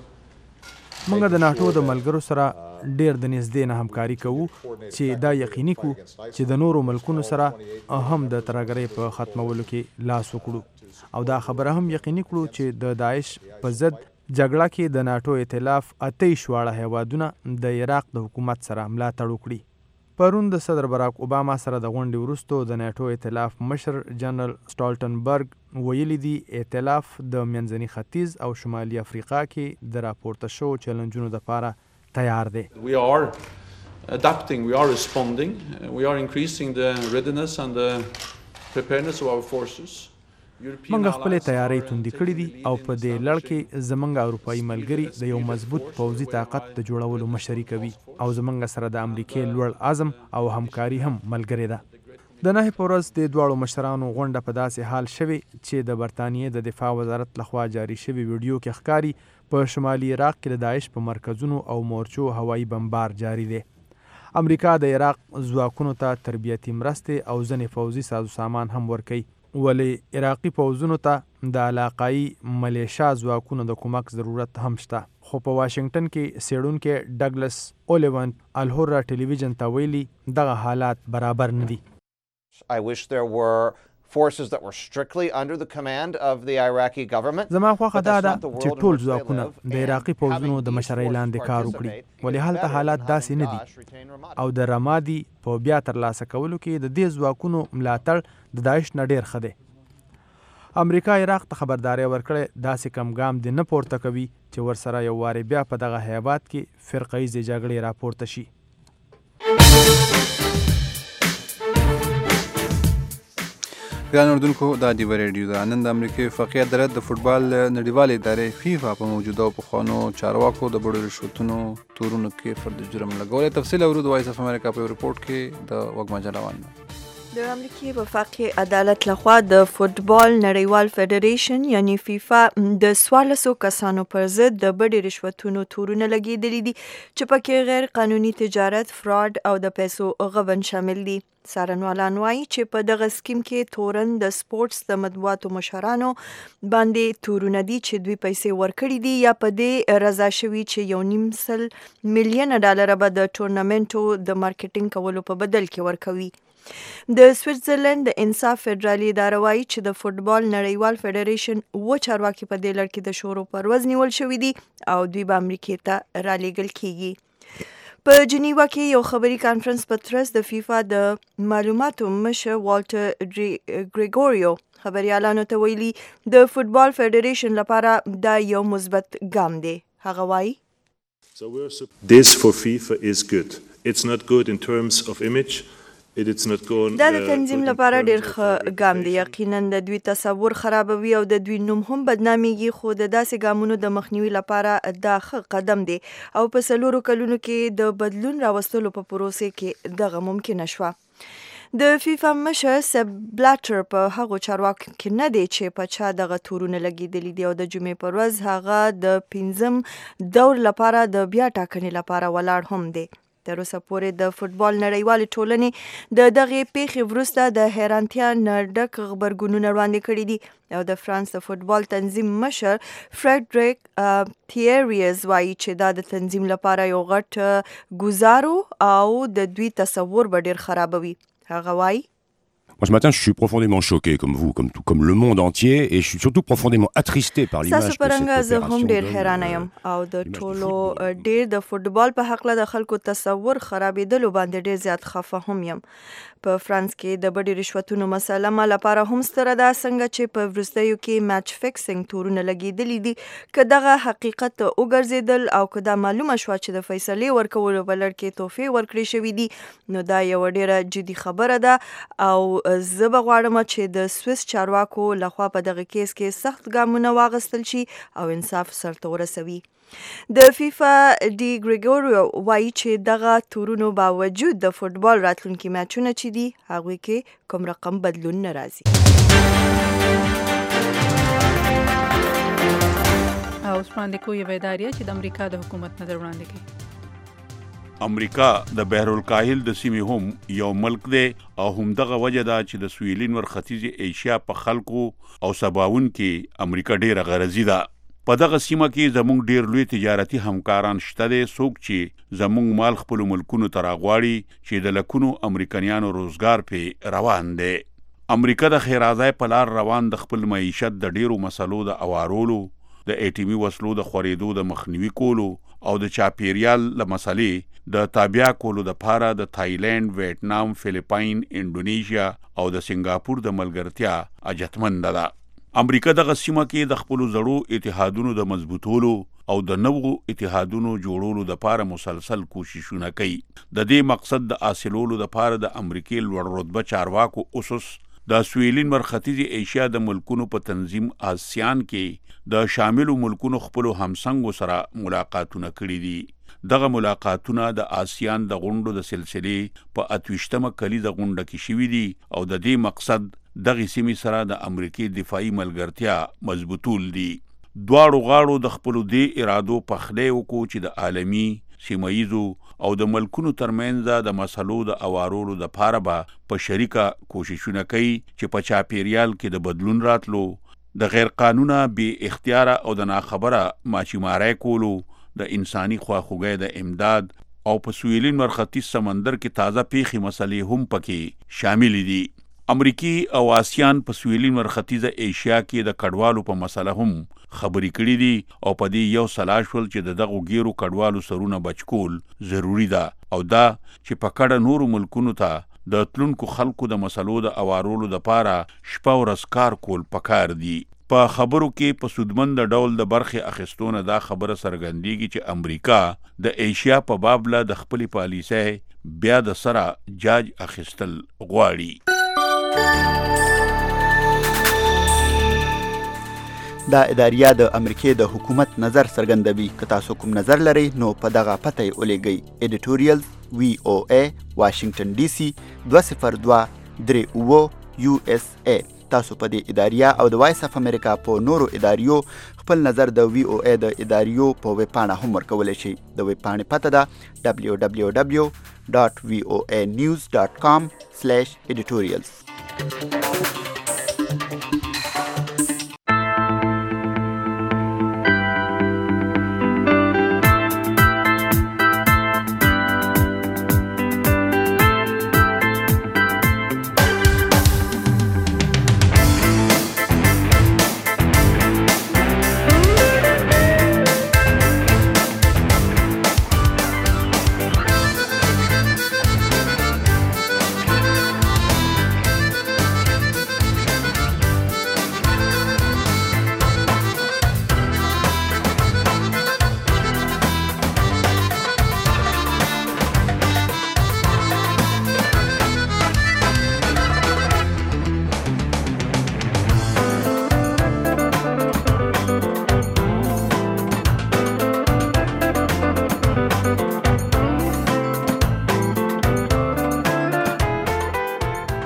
[SPEAKER 26] موږ د ناټو د ملګرو سره ډېر د نږدې نه همکاري کوو چې دا یقیني کړو چې د نورو ملکونو سره هم د ترهګرۍ په ختمولو کې لاس وکړو او دا خبره هم یقیني کړو چې د داعش په ضد جګړه کې د ناټو ائتلاف اته شواړه هیوادونه د عراق د حکومت سره ملاتړ وکړي. پرون د صدر باراک اوباما سره د غونډې وروستو د ناټو ائتلاف مشر جنرال سټالټنبرګ ویلي دي ائتلاف د منځني ختیځ او شمالي افریقا کې د راپورته شو چیلنجونو لپاره تیار دی.
[SPEAKER 27] We are adapting, we are responding, we are increasing the readiness and the preparedness of our forces.
[SPEAKER 26] موږ خپلې تیاری توندې کړې دي او په دې لړ کې زموږ اروپایي ملګري د یو مضبوط پوځي طاقت د جوړولو مشري کوي او زموږ سره د امریکې لوړ عزم او همکاري هم ملګرې ده. د نهې په ورځ د دواړو مشرانو غونډه په داسې حال شوې چې د برطانیې د دفاع وزارت لخوا جاري شوي ویډیو کې ښکاري په شمالي عراق کې د داعش په مرکزونو او مورچو هوایي بمبار جاري دی. امریکا د عراق ځواکونو ته تربیتي مرستې او ځینې پوځي سازو سامان هم ورکوي. ولې عراقي پوځونو ته د علاقایي ملیشا ځواکونو د کومک ضرورت هم شته. خو په واشنگټن کې څېړونکی ډګلس اولیون الهورا ټلویزیون ته ویلي دغه حالات برابر نه دي.
[SPEAKER 7] I wish there were forces that were strictly under the command of the Iraqi government.
[SPEAKER 26] زما خوښه دا ده چې ټول ځواکونه د عراقي پوځونو د مشرۍ لاندې کار وکړي، ولې هلته حالات داسې نه دي او د رمادي په بیا ترلاسه کولو کې د دې ځواکونو ملاتړ د داعش نه ډېر ښه دی. امریکا عراق ته خبرداری ورکړی داسې کم ګام دې نه پورته کوي چې ورسره یو وارې بیا په دغه هیواد کې فرقهیزې جګړې راپورته شي.
[SPEAKER 3] ګران اردوونکو دا ډیوه ریډیو ده. نن د امریکې وفاقي عدالت د فوټبال نړیوالې ادارې فیفا په موجوده او پخوانو چارواکو د بډو رشوتونو تورونو کې فرد جرم لګولی. تفصیل اورو د وایس اف امریکا په ریپورټ کې د وږمه جلاوان.
[SPEAKER 1] د امریکې وفاقي عدالت لخوا د فوټبال نړیوال فدریشن یعنی فیفا د څوارلسو کسانو پر ضد د بډې رشوتونو تورونه لګېدلي دي چې پکې غیر قانوني تجارت، فراډ او د پیسو غبن شامل دي. څارنوالان وایي چې په دغه سکیم کې تورن د سپورټس د مطبوعاتو مشرانو باندې تورونه دي چې دوی پیسې ورکړي دي یا په دې رضا شوي چې یو نیم سل میلیونه ډالره به د ټورنمنټو د مارکیټینګ کولو په بدل کې ورکوي. د سویټزرلند د انصاف فدرالي اداره وایي چې د فوټبال نړیوال فدریشن اووه چارواکي په دې لړ کې د شورو پر ورځ نیول شوي دي او دوی به امریکې ته رالیږل کیږي. په جنیوا کې یو خبري کانفرنس په ترڅ د فیفا د معلوماتو مشر والټر ګریګوریو خبريالانو ته ویلي د فوټبال فدریشن لپاره دا یو مثبت ګام دی. هغه وایي
[SPEAKER 8] This for FIFA is good. It's not good in terms of image.
[SPEAKER 1] دا د تنظیم لپاره ډېر ښه ګام دی. یقینا د دوی تصور خرابوي او د دوی نوم هم بدنامېږي، خو د داسې ګامونو د مخنیوي لپاره دا ښه قدم دی او په څلورو کلونو کې د بدلون راوستلو په پروسې کې دغه ممکنه شوه. د فیفا مشر سب بلاټر په هغو چارواکو کې نه دی چې په چا دغه تورونه لګېدلي دي او د جمعې پر ورځ هغه د پنځم دور لپاره د بیا ټاکنې لپاره ولاړ هم دی. تر اوسه پورې د فوټبال نړیوالې ټولنې د دغې پیښې وروسته د حیرانتیا نه ډک غبرګونونه وړاندې کړي دي او د فرانس د فوټبال تنظیم مشر فرډریک تیریز وایي چې دا د تنظیم لپاره یو غټ ګزارو او د دوی تصور به ډېر خرابوي. هغه وایي
[SPEAKER 9] Moi, ce matin, je suis profondément choqué, comme vous, comme tout, comme le monde entier, et je suis surtout profondément attristé par l'image que cette opération donne.
[SPEAKER 1] او د ټولو ډېر د فوټبال په حق له خلکو تصور خرابېدلو باندې ډېر زیات خفه هم یم. په فرانس کې د بډې رشوتونو مسله ما لپاره هم ستره ده، څنګه چې په وروستیو کې میچ فکسینګ تورونه لګېدلي دي. که دغه حقیقت وګرځېدل او که دا معلومه شوه چې د فیصلې ورکولو په لړ کې تحفې ورکړې شوي دي، نو دا یوه ډېره جدي خبره ده او زه به غواړم چې د سویس چارواکو لخوا په دغه کیس کې سخت ګامونه واخیستل شي او انصاف سرته ورسوي. د فیفا ډي ګریګوریو وایي چې دغه تورونو باوجود د فوټبال راتلونکي میچونه چې دي هغوی کې کوم رقم بدلون نه راځي.
[SPEAKER 2] او اوس وړاندې کوو یوه اداریه چې د امریکا د حکومت نظر وړاندې کوي.
[SPEAKER 15] امریکا د بحرالکاهل د سیمې هم یو ملک دی او همدغه وجه ده چې د سویلین ور ختیځې ایشیا په خلکو او سباون کې امریکا ډیره غرضي ده. په دغه سیمه کې زموږ ډیر لوی تجارتي همکاران شته دي، څوک چې زموږ مال خپلو ملکونو ته راغواړي چې د لکونو امریکایانو روزګار پې روان دی. امریکا د خیرازای په لار روان د خپل معیشت د ډیرو مسلو د اوارولو، د ایټمي وسلو د خورېدو د مخنیوي کولو او د چاپیریال له مسلې د تابع کولو د پاره د تایلند، ویتنام، فلیپاین، انډونیشیا او د سنگاپور د ملګرتیا اجتمنده ده. امریکا دغه سیمه کې د خپلو زړو اتحادونو د مضبوطولو او د نوو اتحادونو جوړولو د پاره مسلسل کوششونه کوي. د دې مقصد د حاصلولو د پاره د امریکای لوړ رتبه چارواکو اوسس د سویلین مرختیزي ایشیا د ملکونو په تنظیم آسیان کې د شاملو ملکونو خپلو همسنګو سره ملاقاتونه کړي دي. دغه ملاقاتونه د آسیان د غونډو د سلسلې په اتویشتمه کلیزه غونډه کې شوي دي او د دې مقصد دغه سیمې سره د امریکای دفاعي ملګرتیا مضبوطول دي. دواړو غاړو د خپلو دې ارادو پخلی وکړو چې د عالمي سیمایزو او د ملکونو ترمنځ د مسلو د اوارولو د پاره به په شریکه کوششونه کوي چې په چاپیریال کې د بدلون راتلو، د غیر قانونه بی اختیار او د ناخبره ماچیماری کولو، د انساني خواخوږۍ د امداد او په سویلي مرختیز سمندر کې تازه پیښې مسلې هم پکې شامل دي. امریکي او آسیان په سویلي مرختیزه ایشیا کې د کډوالو په مسله هم خبرې کړې دي او په دې یو سلا شول چې د دغو ګیرو کډوالو سرونه بچ کول ضروري ده او دا چې په کډه نورو ملکونو ته د تلونکو خلکو د مسلو د اوارولو دپاره شپه ورځ کار کول پکار دي. په خبرو کې په سودمند ډول د برخې اخیستونه دا خبره څرګندېږي چې امریکا د ایشیا په باب له د خپلې پالیسۍ بیا د سره جاج اخیستل غواړي.
[SPEAKER 4] دا اداریه د امریکې د حکومت نظر څرګندوي. که تاسو کوم نظر لرئ نو په دغه پته یې ولیږئ. ایډیټوریل وی او ای واشنگټن ډي سي دوه صفر دوه درې اووه یو اس ای. تاسو په دې اداریه او د وایس اف امریکا په نورو اداریو خپل نظر د وی او ای د اداریو په ویب پاڼه هم ورکولی شئ. د ویب پاڼې پته ده ډبلیو ډبلیو ډبلیو ډاټ وی او ای نیوز ډاټ کام سلیش ایډیټوریلز.